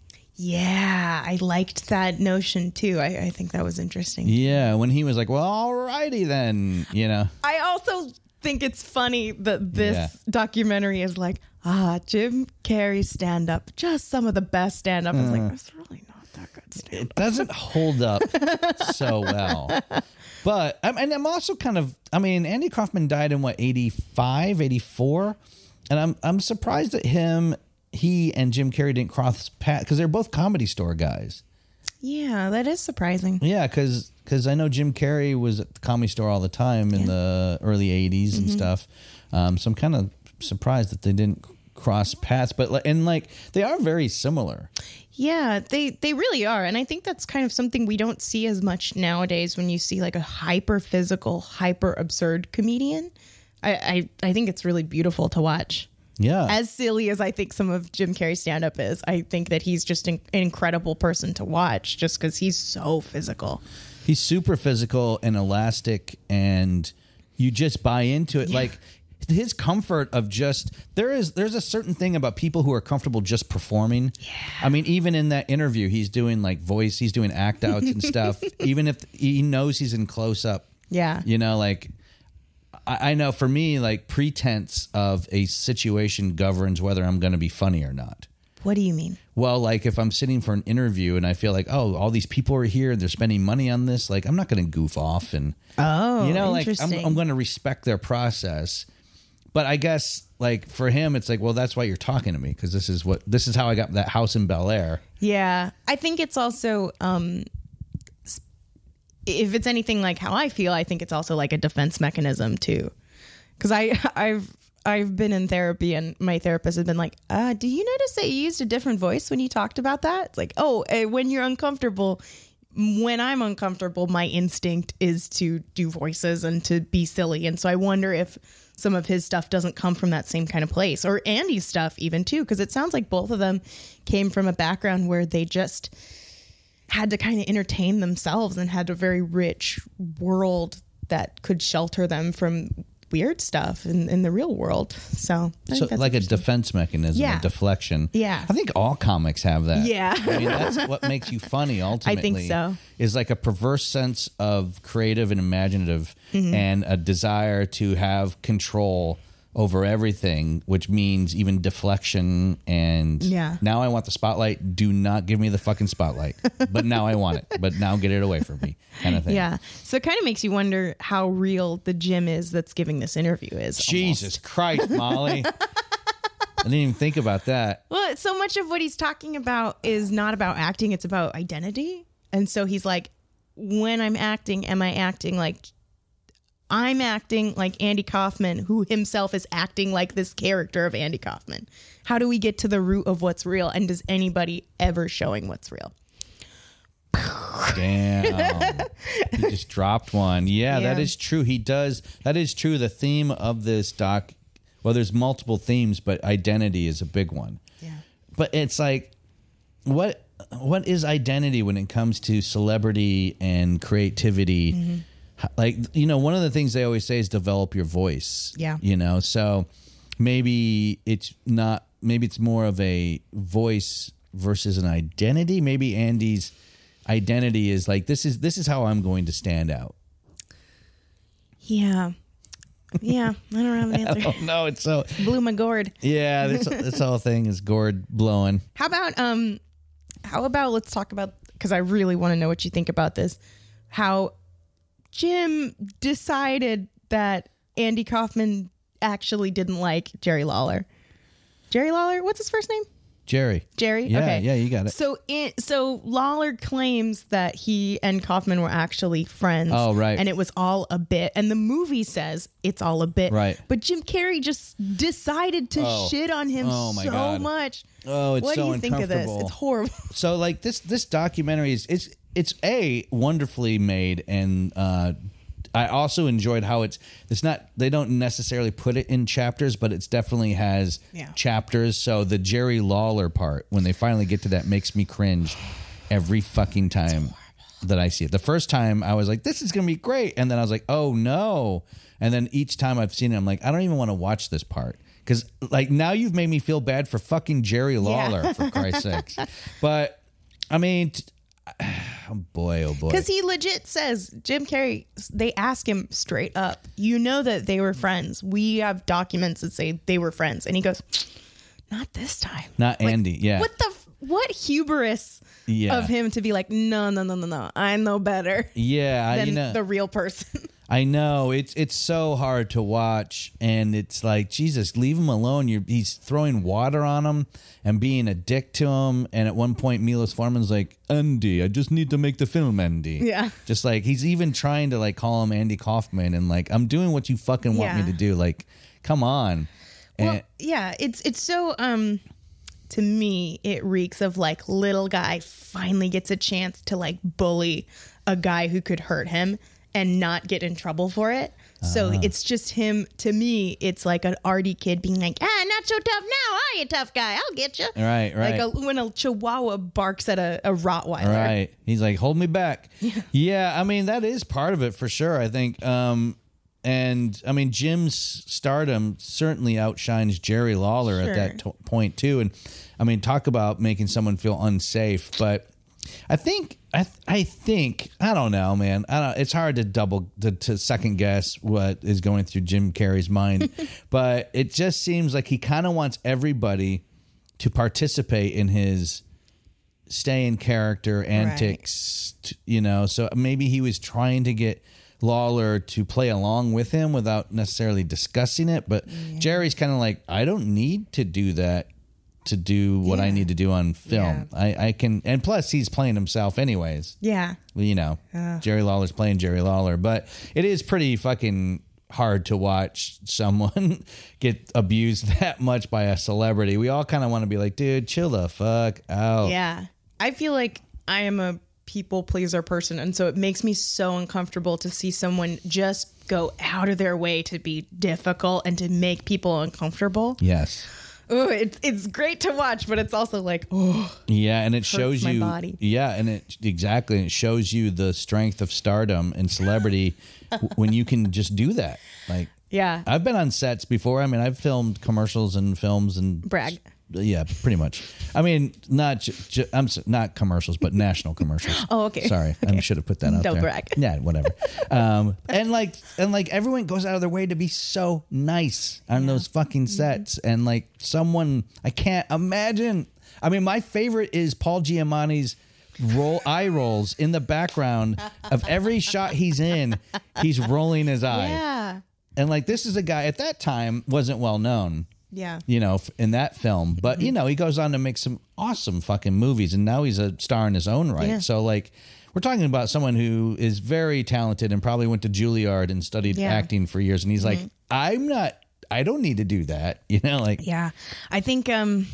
Yeah, I liked that notion too. I think that was interesting. Yeah, when he was like, well, alrighty then, you know. I also think it's funny that this documentary is like, Jim Carrey stand-up, just some of the best stand-up. It's like, that's really not that good stand-up. It doesn't hold up so well. But, and I'm also Andy Kaufman died in 85, 84? And I'm surprised that he and Jim Carrey didn't cross paths, because they're both Comedy Store guys. Yeah, that is surprising. Yeah, because I know Jim Carrey was at the Comedy Store all the time in the early 80s and stuff. So I'm kind of surprised that they didn't cross paths. But they are very similar. Yeah, they really are. And I think that's kind of something we don't see as much nowadays when you see like a hyper physical, hyper absurd comedian. I think it's really beautiful to watch. Yeah. As silly as I think some of Jim Carrey's stand-up is, I think that he's just an incredible person to watch just because he's so physical. He's super physical and elastic, and you just buy into it. Yeah. Like his comfort of just there's a certain thing about people who are comfortable just performing. Yeah. I mean, even in that interview, he's doing like voice, he's doing act outs and stuff, even if he knows he's in close up. Yeah. You know, like I know for me, like pretense of a situation governs whether I'm going to be funny or not. What do you mean? Well, like if I'm sitting for an interview and I feel like, oh, all these people are here and they're spending money on this, like I'm not going to goof off and, you know, like I'm going to respect their process. But I guess like for him, it's like, well, that's why you're talking to me, because this is how I got that house in Bel Air. Yeah, I think it's also if it's anything like how I feel, I think it's also like a defense mechanism too. Because I've been in therapy and my therapist has been like, do you notice that you used a different voice when you talked about that? It's like, when you're uncomfortable. When I'm uncomfortable, my instinct is to do voices and to be silly. And so I wonder if some of his stuff doesn't come from that same kind of place, or Andy's stuff even too, because it sounds like both of them came from a background where they just had to kind of entertain themselves and had a very rich world that could shelter them from weird stuff in the real world. So like a defense mechanism, a deflection. Yeah. I think all comics have that. Yeah. I mean, that's what makes you funny ultimately. I think so. Is like a perverse sense of creative and imaginative and a desire to have control over everything, which means even deflection and now I want the spotlight. Do not give me the fucking spotlight. But now I want it. But now get it away from me, kind of thing. Yeah. So it kind of makes you wonder how real the Jim is that's giving this interview is. Jesus Christ, Molly. I didn't even think about that. Well, so much of what he's talking about is not about acting, it's about identity. And so he's like, when I'm acting, am I acting like I'm acting like Andy Kaufman, who himself is acting like this character of Andy Kaufman? How do we get to the root of what's real? And does anybody ever showing what's real? Damn. He just dropped one. Yeah, that is true. He does. That is true. The theme of this doc, well, there's multiple themes, but identity is a big one. Yeah. But it's like, what is identity when it comes to celebrity and creativity? Like, you know, one of the things they always say is develop your voice. Yeah. You know, so maybe it's more of a voice versus an identity. Maybe Andy's identity is like, this is how I'm going to stand out. Yeah. Yeah. I don't have an answer. Oh, no, it's so blew my gourd. Yeah, this whole thing is gourd blowing. How about let's talk about, because I really want to know what you think about this, how Jim decided that Andy Kaufman actually didn't like Jerry Lawler. Jerry Lawler, what's his first name? Jerry. Yeah, okay. Yeah, you got it. So Lawler claims that he and Kaufman were actually friends. Oh, right. And it was all a bit. And the movie says it's all a bit. Right. But Jim Carrey just decided to shit on him so much. Oh, it's what so do you think of this? It's horrible. So like this documentary it's a wonderfully made, and I also enjoyed how it's not, they don't necessarily put it in chapters, but it's definitely has chapters. So the Jerry Lawler part, when they finally get to that, makes me cringe every fucking time that I see it. The first time I was like, this is going to be great. And then I was like, oh no. And then each time I've seen it, I'm like, I don't even want to watch this part. Because like now you've made me feel bad for fucking Jerry Lawler, for Christ's sakes. But I mean, oh boy. Because he legit says, Jim Carrey, they ask him straight up, you know that they were friends. We have documents that say they were friends. And he goes, not this time. Not like, Andy, yeah. What hubris of him to be like, no, I know better. Yeah. Than the real person. I know. It's so hard to watch, and it's like, Jesus, leave him alone. He's throwing water on him and being a dick to him. And at one point, Milos Forman's like, Andy, I just need to make the film, Andy. Yeah. Just like, he's even trying to like call him Andy Kaufman, and like, I'm doing what you fucking want me to do. Like, come on. Well, it's so, to me, it reeks of like little guy finally gets a chance to like bully a guy who could hurt him and not get in trouble for it. So it's just him. To me, it's like an arty kid being like, not so tough now, are you, tough guy? I'll get you. Right. Like when a Chihuahua barks at a Rottweiler. Right. He's like, hold me back. Yeah, I mean, that is part of it for sure, I think. And I mean, Jim's stardom certainly outshines Jerry Lawler at that point too. And I mean, talk about making someone feel unsafe. But I think I don't know, man. It's hard to second guess what is going through Jim Carrey's mind, but it just seems like he kind of wants everybody to participate in his stay in character antics, So maybe he was trying to get Lawler to play along with him without necessarily discussing it, but Jerry's kind of like, I don't need to do that to do what I need to do on film. I can, and plus he's playing himself anyways. Yeah. Jerry Lawler's playing Jerry Lawler, but it is pretty fucking hard to watch someone get abused that much by a celebrity. We all kind of want to be like, dude, chill the fuck out. Yeah. I feel like I am a people pleaser person, and so it makes me so uncomfortable to see someone just go out of their way to be difficult and to make people uncomfortable. Yes. Oh, it's great to watch, but it's also like, and it shows you, my body. and it shows you the strength of stardom and celebrity when you can just do that. Like, Yeah. I've been on sets before. I mean, I've filmed commercials and films and Brag. Yeah, pretty much. I mean, not not commercials, but national commercials. Oh, okay. Sorry, Okay. I should have put that out Don't there. brag. Yeah, whatever. And like everyone goes out of their way to be so nice on those fucking sets, and like someone I can't imagine. I mean, my favorite is Paul Giamatti's eye rolls in the background of every shot he's in. He's rolling his eye. Yeah. And like this is a guy at that time wasn't well known. Yeah. You know, in that film. But, you know, he goes on to make some awesome fucking movies, and now he's a star in his own right. Yeah. So, like, we're talking about someone who is very talented and probably went to Juilliard and studied acting for years. And he's like, I don't need to do that. You know, like. Yeah. I think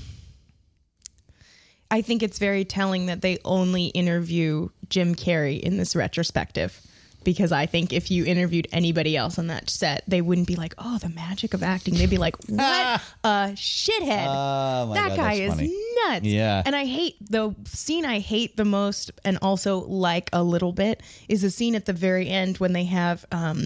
it's very telling that they only interview Jim Carrey in this retrospective. Because I think if you interviewed anybody else on that set, they wouldn't be like, oh, the magic of acting. They'd be like, what a shithead. Oh, my that God, guy that's is funny. nuts. Yeah. And I hate the scene I hate the most and also like a little bit is the scene at the very end when they have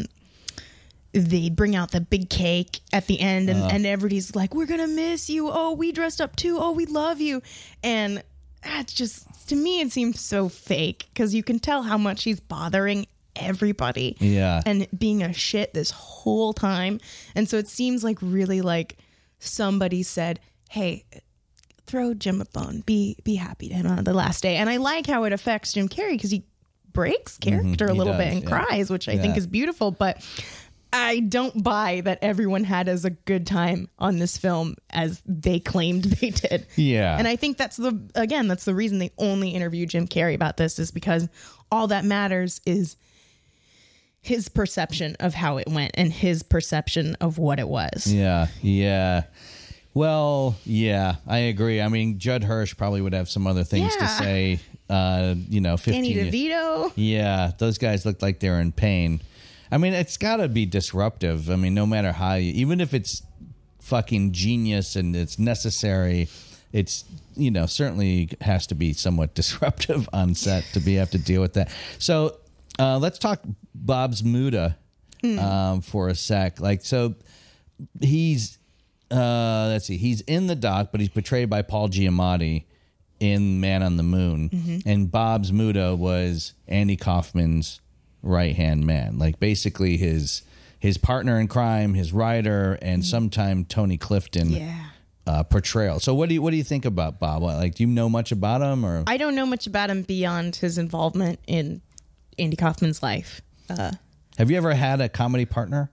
they bring out the big cake at the end and everybody's like, we're going to miss you. Oh, we dressed up too. Oh, we love you. And that's just, to me, it seems so fake because you can tell how much he's bothering everybody and being a shit this whole time. And so it seems like really like somebody said, hey, throw Jim a bone, be happy to him on the last day. And I like how it affects Jim Carrey because he breaks character a little bit and cries, which I think is beautiful. But I don't buy that everyone had as a good time on this film as they claimed they did. Yeah. And I think that's the reason they only interview Jim Carrey about this is because all that matters is his perception of how it went and his perception of what it was. Yeah. Yeah. Well, yeah, I agree. I mean, Judd Hirsch probably would have some other things to say. 15 Danny DeVito. Yeah. Those guys look like they're in pain. I mean, it's got to be disruptive. I mean, no matter how even if it's fucking genius and it's necessary, it's, certainly has to be somewhat disruptive on set to have to deal with that. So let's talk Bob's Muda for a sec. Like, so he's, he's in the doc, but he's portrayed by Paul Giamatti in Man on the Moon. Mm-hmm. And Bob's Muda was Andy Kaufman's right-hand man, like basically his partner in crime, his writer, and sometime Tony Clifton portrayal. So what do you think about Bob? Do you know much about him? Or I don't know much about him beyond his involvement in Andy Kaufman's life. Have you ever had a comedy partner?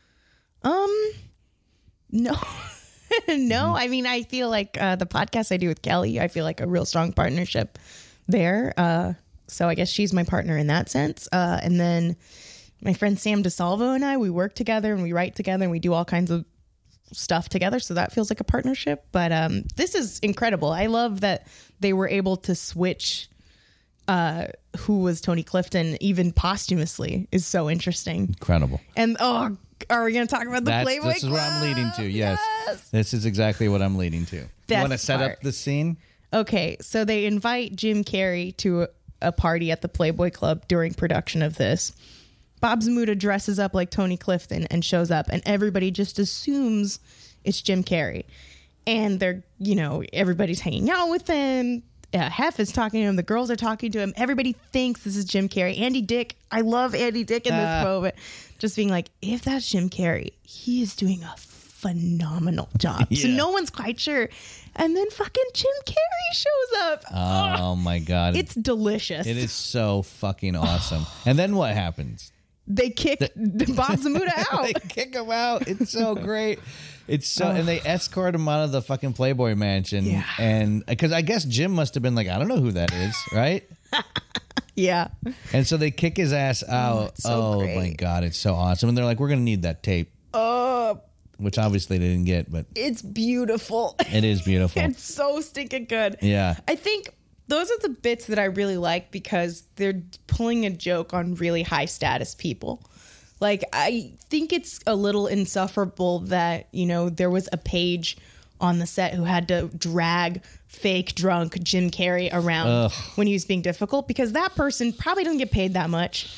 No. No, I mean, I feel like the podcast I do with Kelly, I feel like a real strong partnership there. So I guess she's my partner in that sense. And then my friend Sam DeSalvo and I, we work together and we write together and we do all kinds of stuff together. So that feels like a partnership. But this is incredible. I love that they were able to switch who was Tony Clifton even posthumously is so interesting. Incredible. And are we going to talk about the Playboy This is Club? what I'm leading to. Yes. This is exactly what I'm leading to. You want to set up the scene? Okay. So they invite Jim Carrey to a party at the Playboy Club during production of this. Bob's Muda dresses up like Tony Clifton and shows up, and everybody just assumes it's Jim Carrey. And they're, everybody's hanging out with him. Hef is talking to him. The girls are talking to him. Everybody thinks this is Jim Carrey. Andy Dick, I love Andy Dick in this moment. Just being like, if that's Jim Carrey, he is doing a phenomenal job. So no one's quite sure. And then fucking Jim Carrey shows up. Oh my God. It's delicious. It is so fucking awesome. And then what happens? They kick Bob Zamuda out. They kick him out. It's so great. It's so, and they escort him out of the fucking Playboy Mansion. Yeah. And because I guess Jim must have been like, I don't know who that is, right? Yeah. And so they kick his ass out. Great. My God, it's so awesome. And they're like, we're going to need that tape. Which obviously they didn't get, but it's beautiful. It is beautiful. It's so stinking good. Yeah. I think those are the bits that I really like because they're pulling a joke on really high status people. Like, I think it's a little insufferable that, there was a page on the set who had to drag fake drunk Jim Carrey around when he was being difficult because that person probably doesn't get paid that much.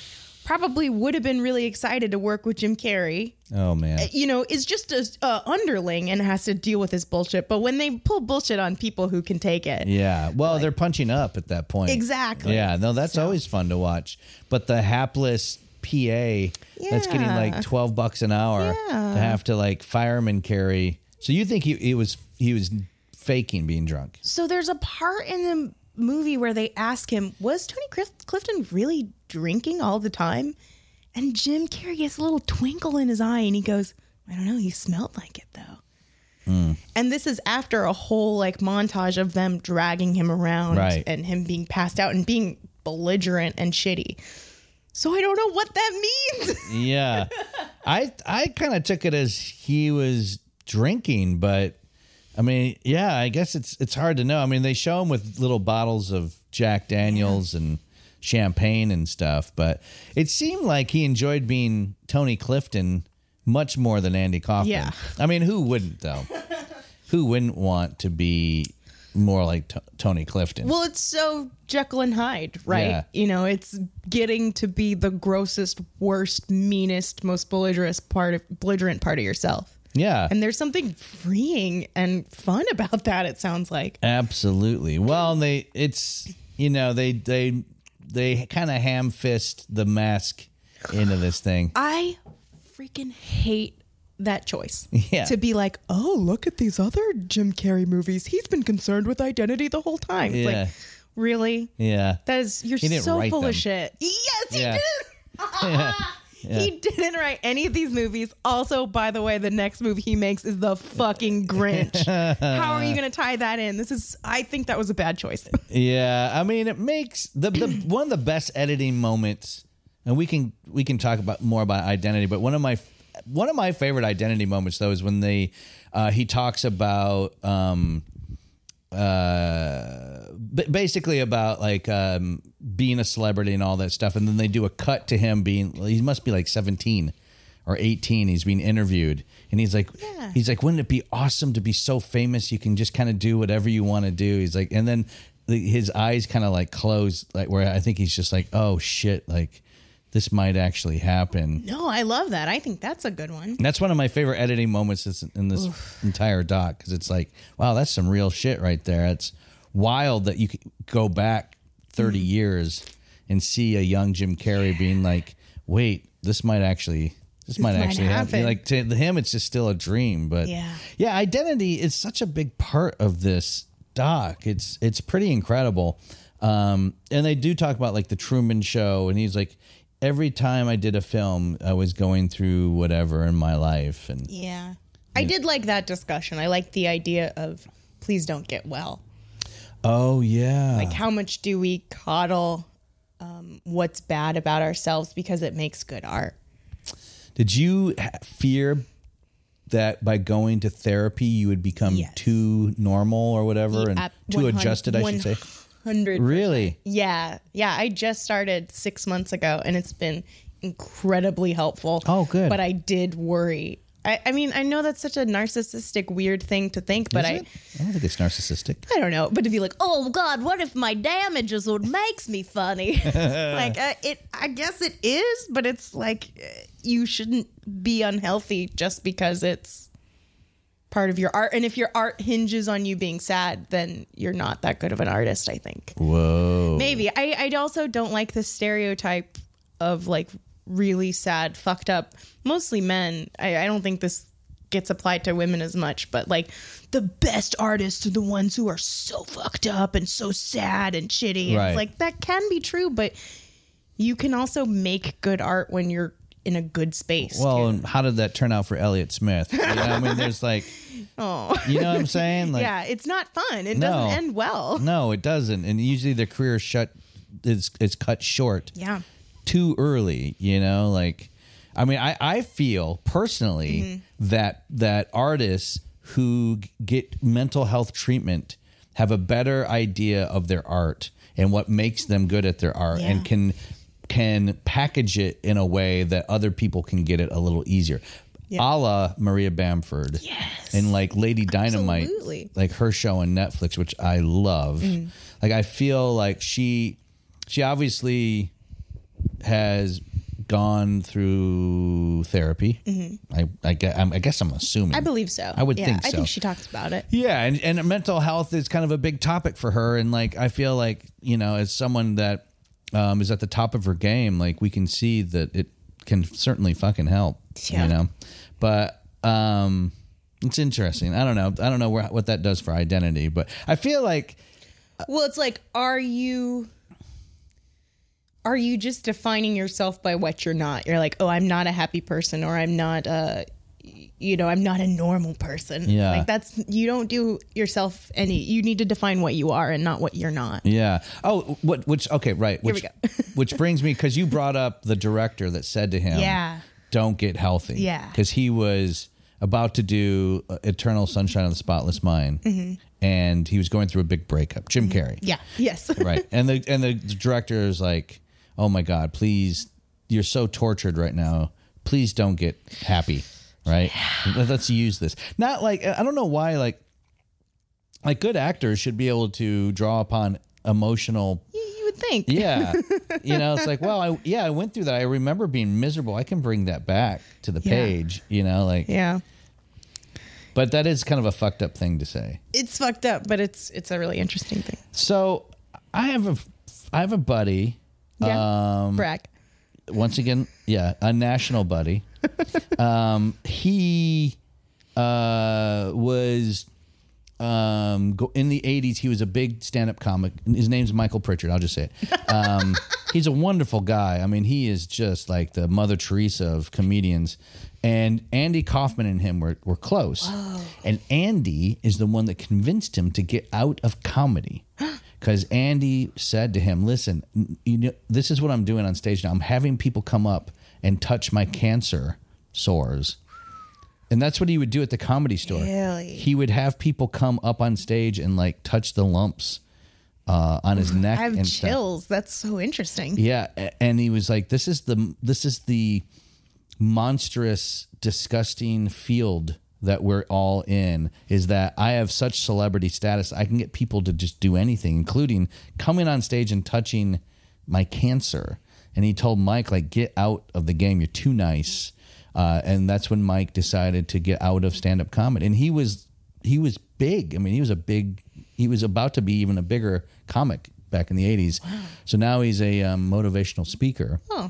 probably would have been really excited to work with Jim Carrey. Oh, man. Is just a underling and has to deal with his bullshit. But when they pull bullshit on people who can take it. Yeah. Well, they're punching up at that point. Exactly. Yeah. No, that's always fun to watch. But the hapless PA that's getting like $12 an hour to have to like fireman carry. So you think he was faking being drunk? So there's a part in the movie where they ask him, was Tony Clifton really drinking all the time? And Jim Carrey gets a little twinkle in his eye and he goes, I don't know, he smelled like it though. And this is after a whole like montage of them dragging him around and him being passed out and being belligerent and shitty. So I don't know what that means. Yeah. I kind of took it as he was drinking, but I mean, yeah, I guess it's hard to know. I mean, they show him with little bottles of Jack Daniels and champagne and stuff, but it seemed like he enjoyed being Tony Clifton much more than Andy Kaufman. Yeah. I mean, who wouldn't, though? Who wouldn't want to be more like Tony Clifton? Well, it's so Jekyll and Hyde, right? Yeah. It's getting to be the grossest, worst, meanest, most belligerent part of yourself. Yeah. And there's something freeing and fun about that, it sounds like. Absolutely. Well, they kind of ham fist the mask into this thing. I freaking hate that choice. Yeah. To be like, oh, look at these other Jim Carrey movies. He's been concerned with identity the whole time. It's like, really? Yeah. You're so full of shit. Yes, he did. Yeah. He didn't write any of these movies. Also, by the way, the next movie he makes is the fucking Grinch. How are you going to tie that in? I think that was a bad choice. Yeah, I mean, it makes the one of the best editing moments, and we can talk more about Identity. But one of my favorite Identity moments though is when he talks about basically about like being a celebrity and all that stuff, and then they do a cut to him he must be like 17 or 18. He's being interviewed, and he's like, wouldn't it be awesome to be so famous you can just kind of do whatever you want to do? He's like, and then his eyes kind of like close, like where I think he's just like, oh shit, like this might actually happen. No, I love that. I think that's a good one. And that's one of my favorite editing moments in this entire doc, because it's like, wow, that's some real shit right there. It's wild that you could go back 30 years and see a young Jim Carrey being like, wait, this might actually happen. Like to him, it's just still a dream. But yeah, Identity is such a big part of this doc. It's pretty incredible. And they do talk about like the Truman Show, and he's like, every time I did a film, I was going through whatever in my life. And I did like that discussion. I like the idea of please don't get well. Oh, yeah. Like, how much do we coddle what's bad about ourselves because it makes good art? Did you fear that by going to therapy, you would become too normal or whatever and too adjusted, I should say? 100%. Really? Yeah. I just started 6 months ago, and it's been incredibly helpful. Oh, good. But I did worry. I mean, I know that's such a narcissistic, weird thing to think, but I don't think it's narcissistic. I don't know. But to be like, oh God, what if my damage is what makes me funny? Like, I guess it is, but it's like you shouldn't be unhealthy just because it's part of your art. And if your art hinges on you being sad, then you're not that good of an artist, I think. Whoa. Maybe. I also don't like the stereotype of like really sad, fucked up, mostly men. I don't think this gets applied to women as much, but like the best artists are the ones who are so fucked up and so sad and shitty. Right. It's like that can be true, but you can also make good art when you're in a good space. Well, and how did that turn out for Elliott Smith? You know, I mean, there's like, you know what I'm saying? Like, yeah, it's not fun. It doesn't end well. No, it doesn't. And usually their career is cut short. Yeah. Too early, you know, like, I mean, I feel personally that artists who get mental health treatment have a better idea of their art and what makes them good at their art, and can package it in a way that other people can get it a little easier. A la Maria Bamford. Yes. And like Lady Dynamite, like her show on Netflix, which I love. Like, I feel like she obviously has gone through therapy. I guess I'm assuming. I believe so. I would think so. I think she talks about it. Yeah, and mental health is kind of a big topic for her, and like I feel like, you know, as someone that is at the top of her game, like we can see that it can certainly fucking help. Yeah. You know, but it's interesting. I don't know what that does for identity, but I feel like. Well, it's like, are you just defining yourself by what you're not? You're like, oh, I'm not a happy person, or I'm not I'm not a normal person. Yeah. Like you don't do yourself you need to define what you are and not what you're not. Yeah. Oh, okay, right. Here we go. Which brings me, because you brought up the director that said to him, don't get healthy. Yeah. Because he was about to do Eternal Sunshine of the Spotless Mind. And he was going through a big breakup. Jim Carrey. Yeah. Yes. Right. And the director is like, oh my God, please, you're so tortured right now. Please don't get happy. Right. Yeah. Let's use this. Not like, I don't know why, like good actors should be able to draw upon emotional. You would think. Yeah. You know, it's like, well, I went through that. I remember being miserable. I can bring that back to the page, you know, like. Yeah. But that is kind of a fucked up thing to say. It's fucked up, but it's a really interesting thing. So I have a buddy. Yeah. Brag. Once again, yeah, a national buddy. He was in the 80s. He was a big stand-up comic. His name's Michael Pritchard. I'll just say it. He's a wonderful guy. I mean, he is just like the Mother Teresa of comedians. And Andy Kaufman and him were close. Whoa. And Andy is the one that convinced him to get out of comedy. Because Andy said to him, listen, you know, this is what I'm doing on stage now. I'm having people come up and touch my cancer sores. And that's what he would do at the Comedy Store. Really? He would have people come up on stage and like touch the lumps on his neck. I have and chills. stuff. That's so interesting. Yeah. And he was like, this is the monstrous, disgusting field that we're all in, is that I have such celebrity status. I can get people to just do anything, including coming on stage and touching my cancer. And he told Mike, like, get out of the game. You're too nice. And that's when Mike decided to get out of stand-up comedy. And he was big. I mean, he was about to be even a bigger comic back in the 80s. Wow. So now he's a motivational speaker. Oh.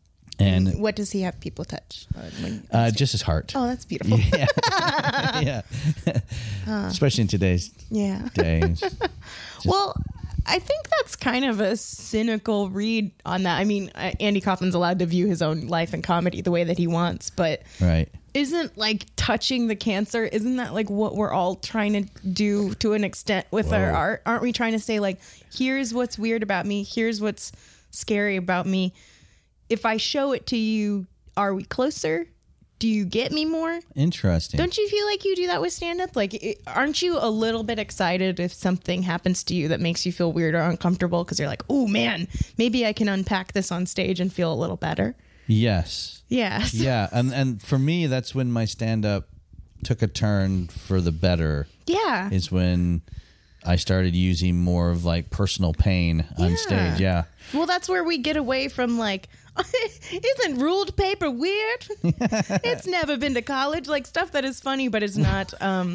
And what does he have people touch? Just his heart. Oh, that's beautiful. Yeah. Yeah. Especially in today's day. Well, I think that's kind of a cynical read on that. I mean, Andy Kaufman's allowed to view his own life and comedy the way that he wants, but isn't like touching the cancer, isn't that like what we're all trying to do to an extent with our art? Aren't we trying to say like, here's what's weird about me, here's what's scary about me. If I show it to you, are we closer? Do you get me more? Interesting. Don't you feel like you do that with stand-up? Like, aren't you a little bit excited if something happens to you that makes you feel weird or uncomfortable? Because you're like, oh, man, maybe I can unpack this on stage and feel a little better. Yes. Yes. Yeah. And for me, that's when my stand-up took a turn for the better. Yeah. Is when I started using more of like personal pain on stage. Yeah. Well, that's where we get away from like, isn't ruled paper weird? It's never been to college. Like stuff that is funny, but it's not,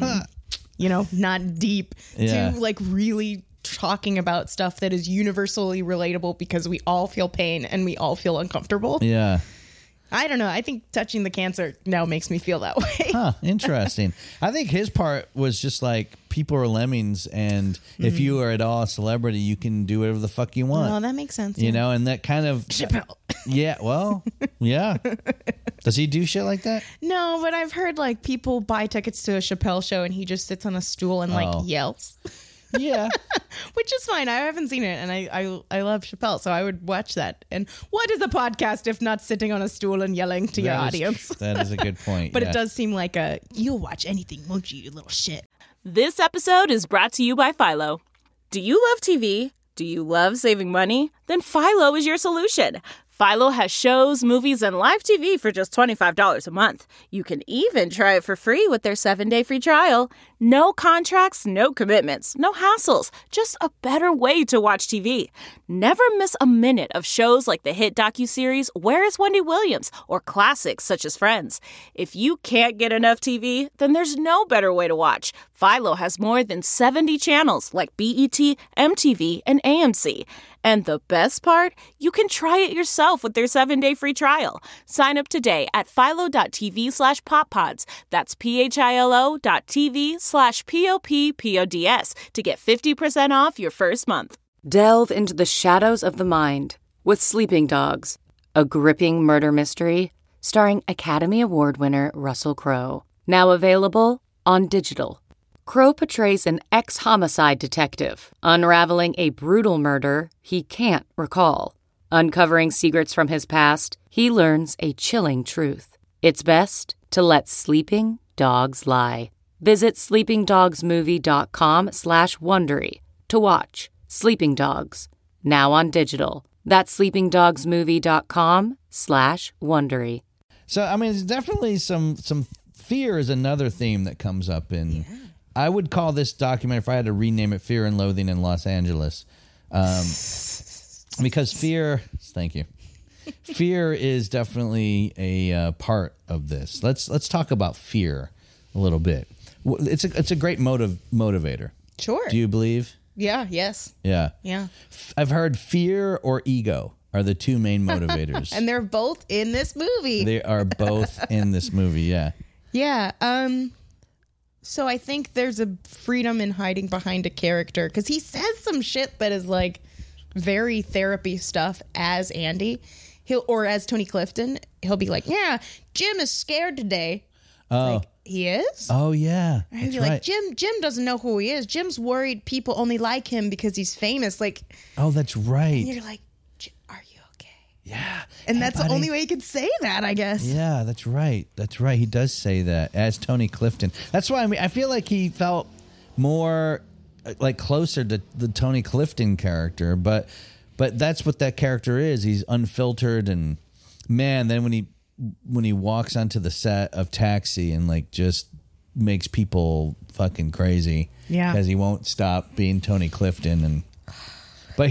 not deep. Yeah. To like really talking about stuff that is universally relatable because we all feel pain and we all feel uncomfortable. Yeah. I don't know. I think touching the cancer now makes me feel that way. Huh, interesting. I think his part was just like people are lemmings, and if you are at all a celebrity, you can do whatever the fuck you want. Oh, that makes sense. You know, and that kind of Chappelle. Yeah, well, yeah. Does he do shit like that? No, but I've heard like people buy tickets to a Chappelle show and he just sits on a stool and like yells. Yeah. Which is fine. I haven't seen it, and I love Chappelle, so I would watch that. And what is a podcast if not sitting on a stool and yelling to your audience? That is a good point. But it does seem like you'll watch anything, won't you little shit? This episode is brought to you by Philo. Do you love TV? Do you love saving money? Then Philo is your solution. Philo has shows, movies, and live TV for just $25 a month. You can even try it for free with their 7-day free trial. No contracts, no commitments, no hassles. Just a better way to watch TV. Never miss a minute of shows like the hit docuseries Where is Wendy Williams? Or classics such as Friends. If you can't get enough TV, then there's no better way to watch. Philo has more than 70 channels like BET, MTV, and AMC. And the best part? You can try it yourself with their 7-day free trial. Sign up today at philo.tv/poppods. That's philo.tv/poppods to get 50% off your first month. Delve into the shadows of the mind with Sleeping Dogs, a gripping murder mystery starring Academy Award winner Russell Crowe. Now available on digital. Crowe portrays an ex-homicide detective, unraveling a brutal murder he can't recall. Uncovering secrets from his past, he learns a chilling truth. It's best to let sleeping dogs lie. Visit sleepingdogsmovie.com/Wondery to watch Sleeping Dogs, now on digital. That's sleepingdogsmovie.com/Wondery. So, I mean, it's definitely some fear is another theme that comes up in... Yeah. I would call this documentary, if I had to rename it, Fear and Loathing in Los Angeles. Because fear... Thank you. Fear is definitely a part of this. Let's talk about fear a little bit. It's a great motivator. Sure. Do you believe? Yeah, yes. Yeah. Yeah. I've heard fear or ego are the two main motivators. And they're both in this movie. They are both in this movie, yeah. Yeah. So I think there's a freedom in hiding behind a character because he says some shit that is like very therapy stuff as Andy. Or as Tony Clifton, he'll be like, yeah, Jim is scared today. Like, he is? Oh, yeah. I'd be like, Jim doesn't know who he is. Jim's worried people only like him because he's famous. Like, oh, that's right. And you're like, are you okay? Yeah. And that's the only way you can say that, I guess. Yeah, that's right. That's right. He does say that as Tony Clifton. That's why I feel like he felt more like closer to the Tony Clifton character, but that's what that character is. He's unfiltered, and man, then when he walks onto the set of Taxi and like just makes people fucking crazy. Yeah. Because he won't stop being Tony Clifton, but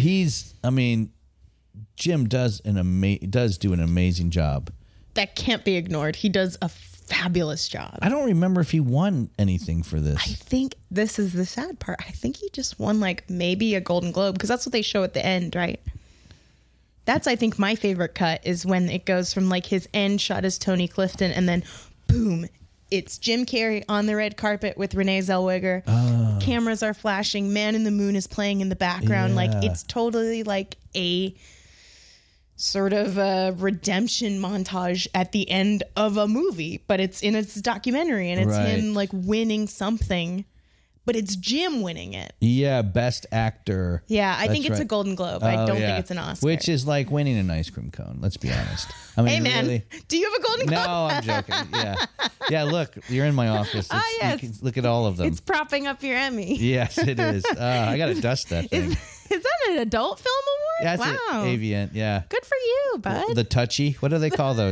Jim does do an amazing job. That can't be ignored. He does a fabulous job. I don't remember if he won anything for this. I think this is the sad part. I think he just won like maybe a Golden Globe because that's what they show at the end, right? That's, I think, my favorite cut is when it goes from like his end shot as Tony Clifton and then boom, it's Jim Carrey on the red carpet with Renee Zellweger. Oh. Cameras are flashing. Man in the Moon is playing in the background. Yeah. Like it's totally like a sort of a redemption montage at the end of a movie, but it's in its documentary and it's him like winning something, but it's Jim winning it. Yeah, best actor. Yeah, I think it's a Golden Globe. I don't think it's an Oscar. Which is like winning an ice cream cone, let's be honest. I mean, hey man, really, do you have a Golden Globe? No, I'm joking. Yeah. Yeah, look, you're in my office. Yes. You can look at all of them. It's propping up your Emmy. Yes, it is. I got to dust that thing. Is that an adult film award? Yeah, wow. Avient, yeah. Good for you, bud. The touchy. What do they call those?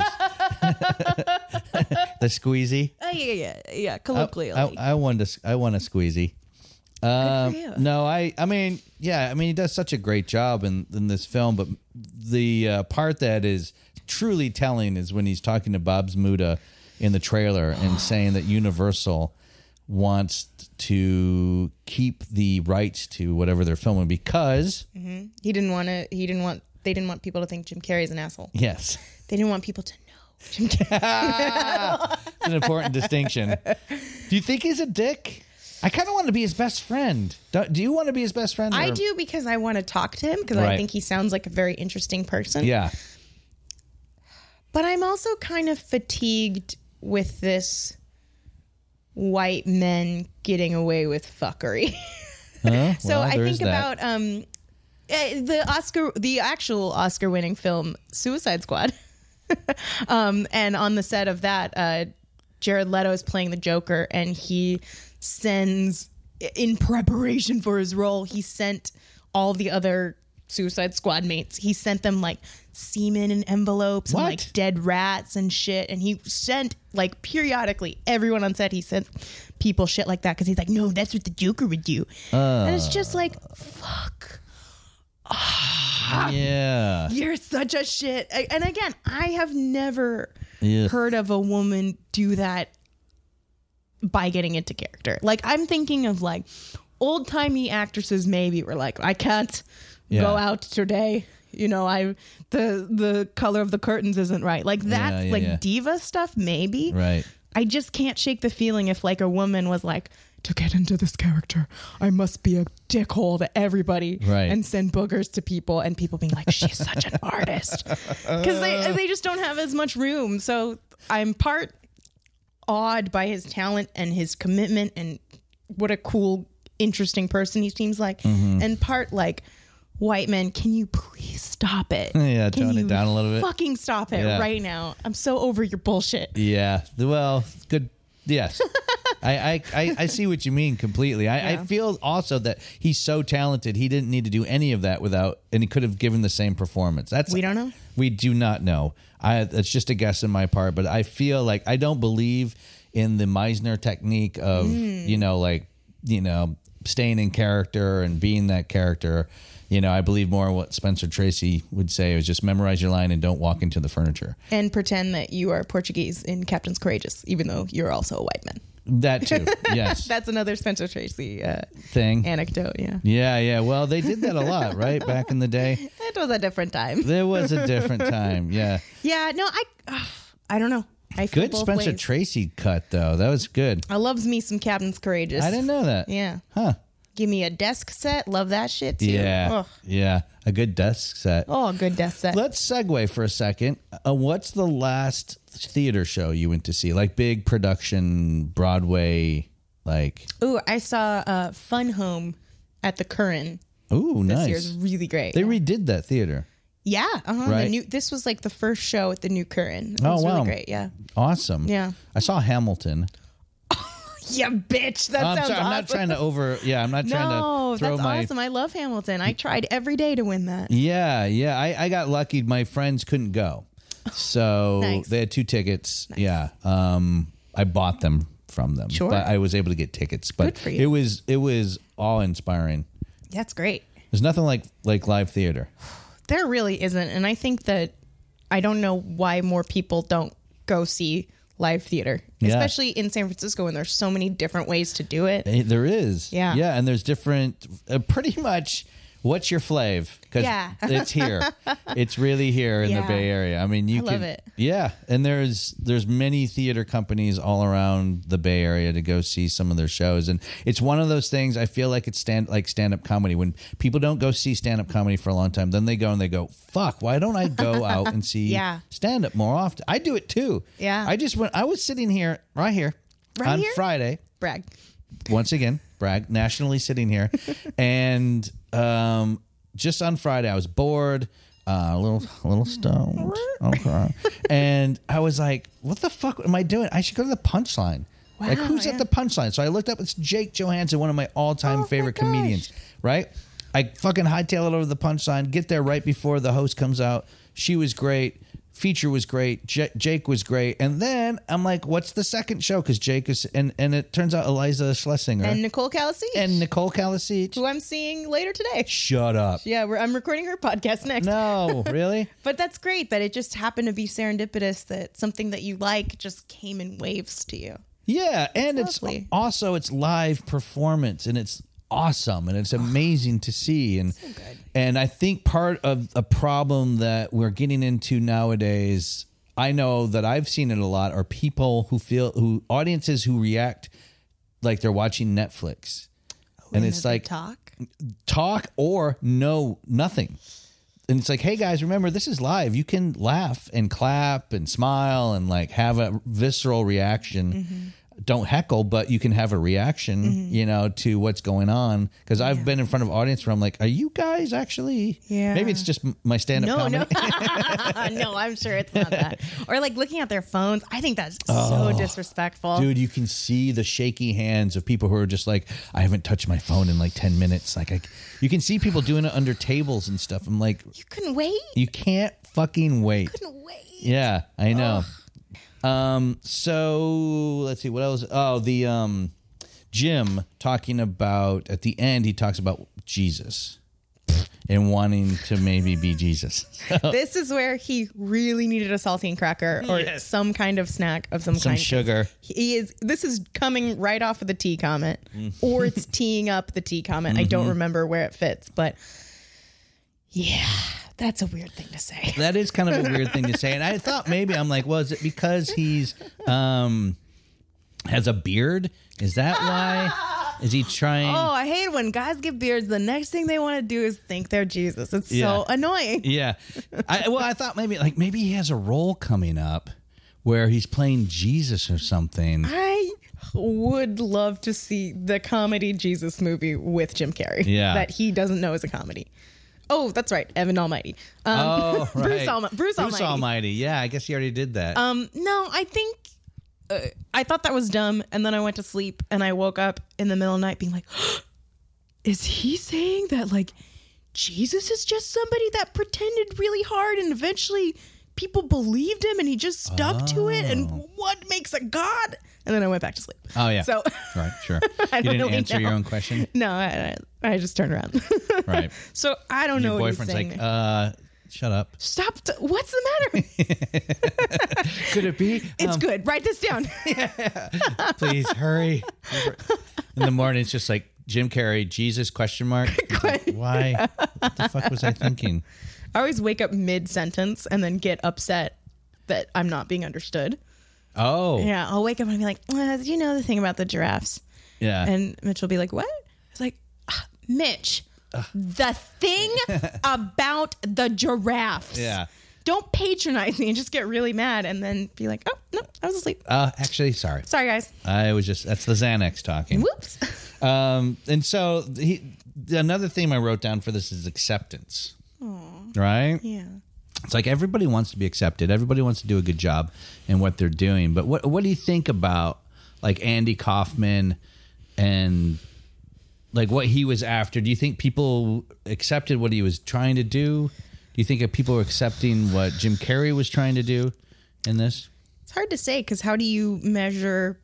The squeezy. Yeah. Colloquially. I want a squeezy. Good for you. No, I mean, he does such a great job in this film, but the part that is truly telling is when he's talking to Bob Zmuda in the trailer and saying that Universal wants to keep the rights to whatever they're filming because they didn't want people to think Jim Carrey's an asshole. Yes. They didn't want people to know Jim Carrey. It's an important distinction. Do you think he's a dick? I kind of want to be his best friend. Do you want to be his best friend? I do because I want to talk to him because I think he sounds like a very interesting person. Yeah. But I'm also kind of fatigued with this white men getting away with fucking. So I think about the actual Oscar-winning film Suicide Squad, and on the set of that, Jared Leto is playing the Joker, and he sends, in preparation for his role, he sent all the other Suicide Squad mates. He sent them like semen in envelopes and like dead rats and shit. And he sent like periodically everyone on set. He sent people shit like that because he's like, no, that's what the Joker would do. And it's just like, fuck. Yeah. You're such a shit. And again, I have never heard of a woman do that by getting into character. Like, I'm thinking of like old timey actresses maybe were like, I can't go out today. You know, the color of the curtains isn't right. Like that's diva stuff, maybe. Right. I just can't shake the feeling if like a woman was like, to get into this character, I must be a dickhole to everybody and send boogers to people, and people being like, she's such an artist. Because they just don't have as much room. So I'm part awed by his talent and his commitment and what a cool, interesting person he seems like. And part like, white men, can you please stop it? Yeah, tone it down a little bit. Fucking stop it right now. I'm so over your bullshit. Yeah. Well, good. Yes. I see what you mean completely. I feel also that he's so talented, he didn't need to do any of that and he could have given the same performance. We don't know. We do not know. It's just a guess on my part, but I feel like I don't believe in the Meisner technique of, staying in character and being that character. You know, I believe more what Spencer Tracy would say is just memorize your line and don't walk into the furniture. And pretend that you are Portuguese in Captain's Courageous, even though you're also a white man. That too, yes. That's another Spencer Tracy thing. Anecdote, yeah. Yeah. Well, they did that a lot, right? Back in the day. It was a different time. There was a different time, yeah. Yeah, no, I don't know. I feel good both Spencer ways. Tracy cut, though. That was good. I loves me some Captain's Courageous. I didn't know that. Yeah. Huh. Give me a desk set. Love that shit, too. Yeah. Ugh. Yeah. A good desk set. Oh, a good desk set. Let's segue for a second. What's the last theater show you went to see? Like big production, Broadway, like... Ooh, I saw Fun Home at the Curran. Ooh, nice. This year's really great. They redid that theater. Yeah. Right. This was like the first show at the new Curran. It oh, was wow. really great, yeah. Awesome. Yeah. I saw Hamilton. Yeah, bitch. That sounds awesome. I'm not trying to I'm not trying to throw that's awesome. I love Hamilton. I tried every day to win that. Yeah. I got lucky. My friends couldn't go. So Nice. they had 2 tickets. Nice. Yeah. I bought them from them. Sure. But I was able to get tickets. But Good for you. it was awe-inspiring. That's great. There's nothing like live theater. There really isn't. And I think that I don't know why more people don't go see live theater, especially in San Francisco, when there's so many different ways to do it. There is. Yeah. Yeah, and there's different, pretty much, what's your flav? Because it's here. It's really here in the Bay Area. I mean, I love it. Yeah, and there's many theater companies all around the Bay Area to go see some of their shows. And it's one of those things, I feel like it's stand-up comedy. When people don't go see stand-up comedy for a long time, then they go and they go, fuck, why don't I go out and see stand-up more often? I do it too. Yeah. I was sitting here, right here, on Friday. Brag. Once again, brag, nationally sitting here. And just on Friday, I was bored, a little stoned. Okay. And I was like, what the fuck am I doing? I should go to the Punchline. Wow, like, who's at the Punchline? So I looked up, it's Jake Johansson, one of my all-time favorite comedians, right? I fucking hightail it over to the Punchline, get there right before the host comes out. She was great. Feature was great. Jake was great. And then I'm like, what's the second show? Because Jake is, and it turns out Eliza Schlesinger. And Nicole Kalasich. Who I'm seeing later today. Shut up. Yeah, I'm recording her podcast next. No, really? But that's great that it just happened to be serendipitous that something that you like just came in waves to you. Yeah, and it's also it's live performance, and it's awesome, and it's amazing to see. And so good. And I think part of a problem that we're getting into nowadays, I know that I've seen it a lot, are people who audiences who react like they're watching Netflix. And it's like talk or no, nothing. And it's like, hey guys, remember this is live. You can laugh and clap and smile and like have a visceral reaction. don't heckle, but you can have a reaction, you know, to what's going on. Because I've been in front of audience where I'm like, are you guys actually? Yeah. Maybe it's just my stand-up comedy. No, I'm sure it's not that. Or like looking at their phones. I think that's so disrespectful. Dude, you can see the shaky hands of people who are just like, I haven't touched my phone in like 10 minutes. Like, you can see people doing it under tables and stuff. I'm like, you couldn't wait. You can't fucking wait. Couldn't wait. Yeah, I know. So let's see what else. Oh, the Jim talking about at the end. He talks about Jesus and wanting to maybe be Jesus. This is where he really needed a saltine cracker or some kind of snack of some kind. Some sugar. This is coming right off of the tea comment, or it's teeing up the tea comment. I don't remember where it fits, but yeah. That's a weird thing to say. That is kind of a weird thing to say. And I thought maybe, I'm like, well, is it because he's has a beard? Is that why? Is he trying? Oh, I hate when guys get beards. The next thing they want to do is think they're Jesus. It's so annoying. Yeah. I thought maybe he has a role coming up where he's playing Jesus or something. I would love to see the comedy Jesus movie with Jim Carrey. Yeah. That he doesn't know is a comedy. Oh, that's right. Evan Almighty. Right. Bruce Almighty. Almighty. Yeah, I guess he already did that. No, I think I thought that was dumb. And then I went to sleep and I woke up in the middle of the night being like, is he saying that like Jesus is just somebody that pretended really hard and eventually people believed him and he just stuck to it? And what makes a God? And then I went back to sleep. Oh, yeah. So, right, sure. You didn't answer your own question? No, I just turned around. Right. So I don't know what he's saying. Your boyfriend's like, shut up. Stop. What's the matter? Could it be? It's good. Write this down. Please hurry. In the morning, it's just like, Jim Carrey, Jesus, question mark. Why? What the fuck was I thinking? I always wake up mid-sentence and then get upset that I'm not being understood. Oh. Yeah, I'll wake up and be like, did you know the thing about the giraffes? Yeah. And Mitch will be like, what? It's like, Mitch, the thing about the giraffes. Yeah. Don't patronize me and just get really mad and then be like, oh, no, I was asleep. Actually, sorry. Sorry, guys. That's the Xanax talking. Whoops. And so another theme I wrote down for this is acceptance. Aww. Right? Yeah. It's like everybody wants to be accepted. Everybody wants to do a good job in what they're doing. But what do you think about like Andy Kaufman and like what he was after? Do you think people accepted what he was trying to do? Do you think people were accepting what Jim Carrey was trying to do in this? It's hard to say because how do you measure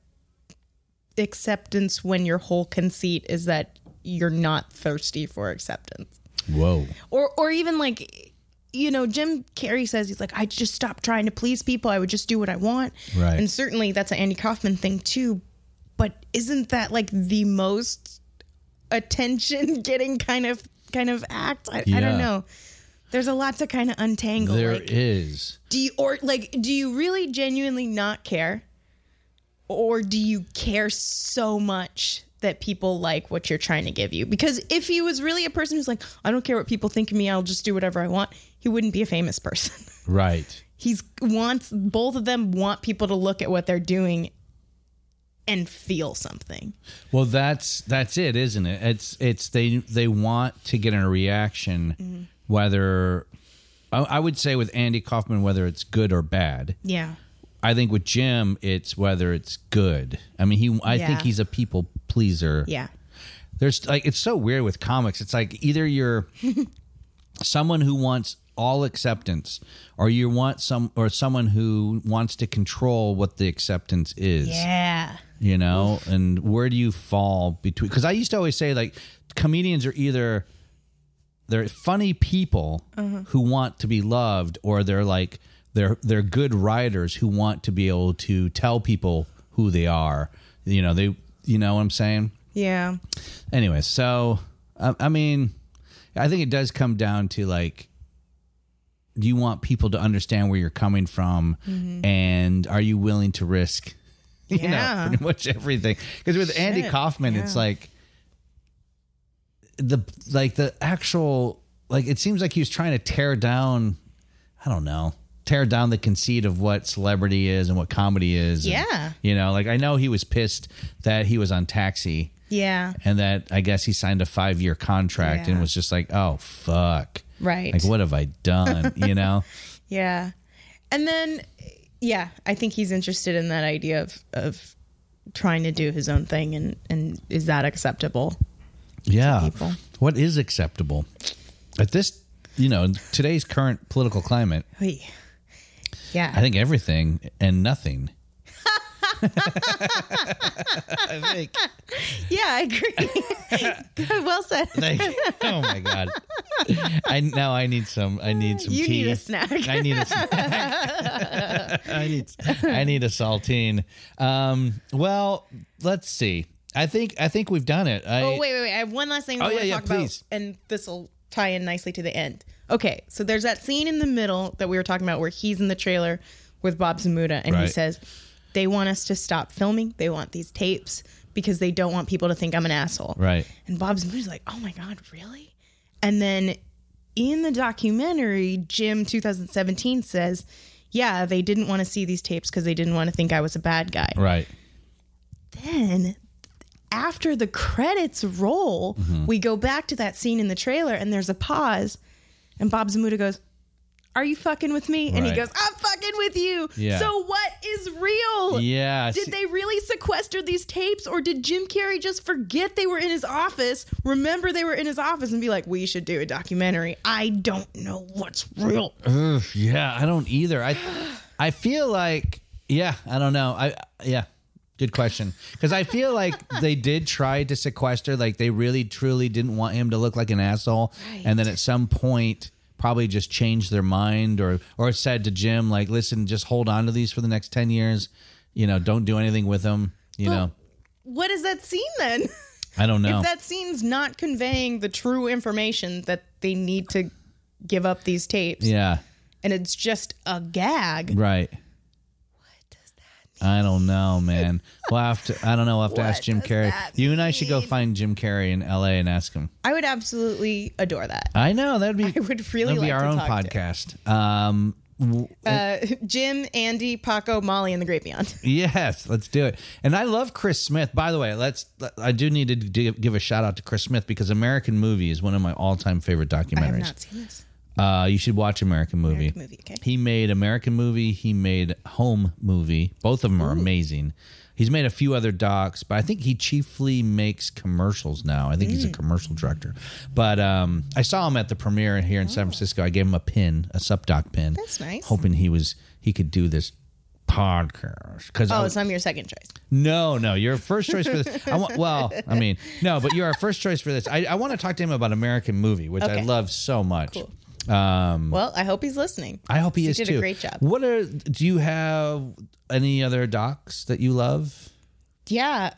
acceptance when your whole conceit is that you're not thirsty for acceptance? Whoa. Or even like, you know, Jim Carrey says he's like, I just stopped trying to please people. I would just do what I want. Right. And certainly that's an Andy Kaufman thing too. But isn't that like the most attention getting kind of act? I don't know. There's a lot to kind of untangle. There is. Do you really genuinely not care? Or do you care so much that people like what you're trying to give you? Because if he was really a person who's like, I don't care what people think of me, I'll just do whatever I want, he wouldn't be a famous person. Right. Both of them want people to look at what they're doing and feel something. Well, that's it, isn't it? It's they want to get a reaction, whether I would say with Andy Kaufman, whether it's good or bad. Yeah. I think with Jim, it's whether it's good. I mean, I think he's a people pleaser. Yeah. There's like, it's so weird with comics. It's like either you're someone who wants all acceptance, or you want someone who wants to control what the acceptance is. Yeah. You know, and where do you fall between? Because I used to always say like comedians are either they're funny people who want to be loved, or they're like they're good writers who want to be able to tell people who they are. You know, you know what I'm saying? Yeah. Anyway, so I mean, I think it does come down to like, do you want people to understand where you're coming from, and are you willing to risk, you know, pretty much everything? Because with Andy Kaufman, it's like the actual, like, it seems like he was trying to tear down tear down the conceit of what celebrity is and what comedy is. Yeah. And, like I know he was pissed that he was on Taxi. Yeah. And that I guess he signed a 5-year contract and was just like, oh, fuck. Right. Like, what have I done? Yeah. And then, I think he's interested in that idea of trying to do his own thing. And is that acceptable? Yeah. To people? What is acceptable? At this, today's current political climate, yeah, I think everything and nothing. I think. Yeah, I agree. Well said. Oh my God! I need some. I need some you tea. You need a snack. I need a snack. I need a saltine. Well, let's see. I think we've done it. Wait. I have one last thing I want to talk please. about, and this will tie in nicely to the end. Okay, so there's that scene in the middle that we were talking about where he's in the trailer with Bob Zmuda, and he says, they want us to stop filming. They want these tapes because they don't want people to think I'm an asshole. Right. And Bob Zmuda's like, oh my God, really? And then in the documentary, Jim 2017 says, yeah, they didn't want to see these tapes because they didn't want to think I was a bad guy. Right. Then after the credits roll, we go back to that scene in the trailer and there's a pause and Bob Zmuda goes, are you fucking with me? And he goes, I'm fucking with you. Yeah. So what is real? Yeah. Did they really sequester these tapes or did Jim Carrey just forget they were in his office, remember they were in his office and be like, we should do a documentary? I don't know what's real. Yeah, I don't either. I feel like, I don't know. Good question. Because I feel like they did try to sequester, like they really truly didn't want him to look like an asshole. Right. And then at some point probably just changed their mind or said to Jim, like, listen, just hold on to these for the next 10 years. Don't do anything with them, know. What is that scene then? I don't know. If that scene's not conveying the true information that they need to give up these tapes. Yeah. And it's just a gag. Right. I don't know, man. We'll have to ask Jim Carrey. You and I should go find Jim Carrey in LA and ask him. I would absolutely adore that. I know. I would really like be our to own talk podcast. Jim, Andy, Paco, Molly, and the Great Beyond. Yes, let's do it. And I love Chris Smith. By the way, I do need to give a shout out to Chris Smith because American Movie is one of my all-time favorite documentaries. I have not seen this. You should watch American Movie. Okay. He made American Movie. He made Home Movie. Both of them are amazing. He's made a few other docs, but I think he chiefly makes commercials now. I think he's a commercial director. But I saw him at the premiere here in San Francisco. I gave him a pin, a SupDoc pin. That's nice. Hoping he could do this podcast. So I'm your second choice. No, you're first choice for this. But you're our first choice for this. I want to talk to him about American Movie, which I love so much. Cool. Well, I hope he's listening. I hope he is too. He did a great job. Do you have any other docs that you love? Yeah,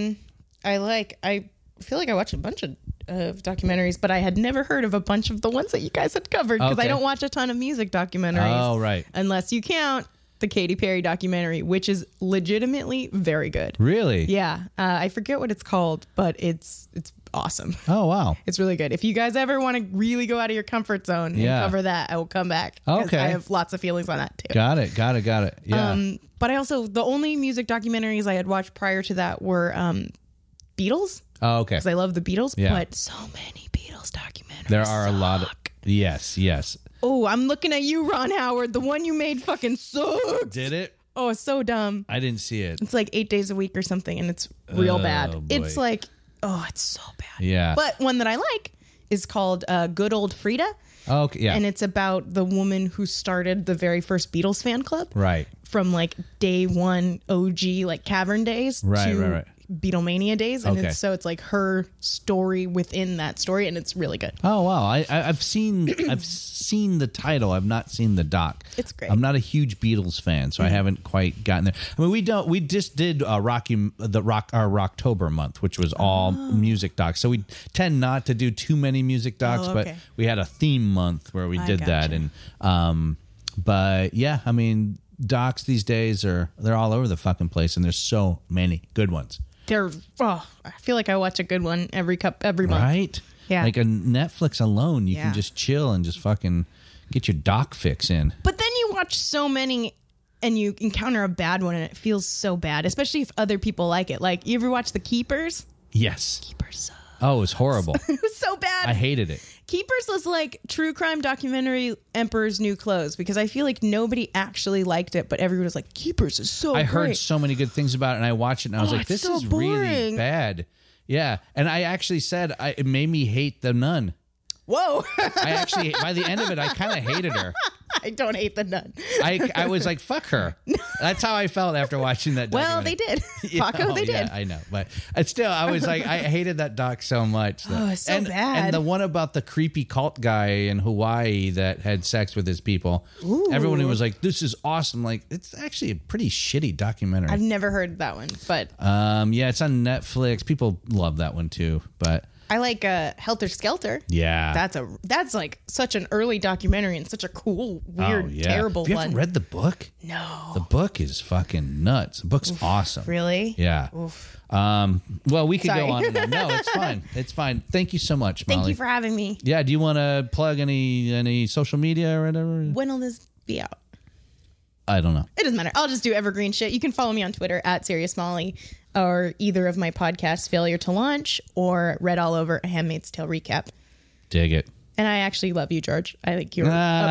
I feel like I watch a bunch of documentaries, but I had never heard of a bunch of the ones that you guys had covered because I don't watch a ton of music documentaries. Oh, right. Unless you count the Katy Perry documentary, which is legitimately very good. Really? Yeah. I forget what it's called, but it's awesome. Oh, wow. It's really good. If you guys ever want to really go out of your comfort zone and cover that, I will come back. Okay. I have lots of feelings on that too. Got it. Yeah. But I also, the only music documentaries I had watched prior to that were Beatles. Oh, okay. Because I love the Beatles, but so many Beatles documentaries. There are a lot of... Yes. Oh, I'm looking at you, Ron Howard. The one you made fucking sucks. Did it? Oh, it's so dumb. I didn't see it. It's like 8 days a week or something, and it's real bad. Boy. It's like, it's so bad. Yeah. But one that I like is called Good Old Frida. Okay, yeah. And it's about the woman who started the very first Beatles fan club. Right. From like day one OG, like Cavern days to Beatlemania days. And it's like her story within that story, and it's really good. Oh, wow. I've seen the title. I've not seen the doc. It's great. I'm not a huge Beatles fan, so I haven't quite gotten there. I mean, we just did our Rocktober month, which was all music docs. So we tend not to do too many music docs, but we had a theme month where we did that. And but yeah, I mean, docs these days they're all over the fucking place, and there's so many good ones. I feel like I watch a good one every month. Right? Yeah. Like a Netflix alone, you can just chill and just fucking get your doc fix in. But then you watch watch so many and you encounter a bad one and it feels so bad, especially if other people like it. Like, you ever watch The Keepers? Yes. Keepers. Oh, it was horrible. It was so bad. I hated it. Keepers was like true crime documentary Emperor's New Clothes, because I feel like nobody actually liked it, but everyone was like, Keepers is so I great. heard so many good things about it, and I watched it, and I was like, this so is really boring. bad. Yeah, and I actually said it made me hate the nun. Whoa. I actually, by the end of it, I kind of hated her. I don't hate the nun. I was like, fuck her. That's how I felt after watching that Well, documentary. they did. Yeah, Paco, they did. Yeah, I know. But still, I was like, I hated that doc so much. Oh, it's so bad. And the one about the creepy cult guy in Hawaii that had sex with his people. Ooh. Everyone was like, this is awesome. Like, it's actually a pretty shitty documentary. I've never heard that one, but Yeah, it's on Netflix. People love that one too. But I like Helter Skelter. yeah. That's like such an early documentary and such a cool, weird, terrible Have you one. ever read the book? No. The book is fucking nuts. The book's awesome. Really? Yeah. Oof. Well, we could Sorry. go on and on. No, it's fine. It's fine. Thank you so much, Molly. Thank you for having me. Yeah. Do you want to plug any social media or whatever? When will this be out? I don't know. It doesn't matter. I'll just do evergreen shit. You can follow me on Twitter at Serious Molly, or either of my podcasts, Failure to Launch or Read All Over, A Handmaid's Tale Recap. Dig it. And I actually love you, George. I think you're I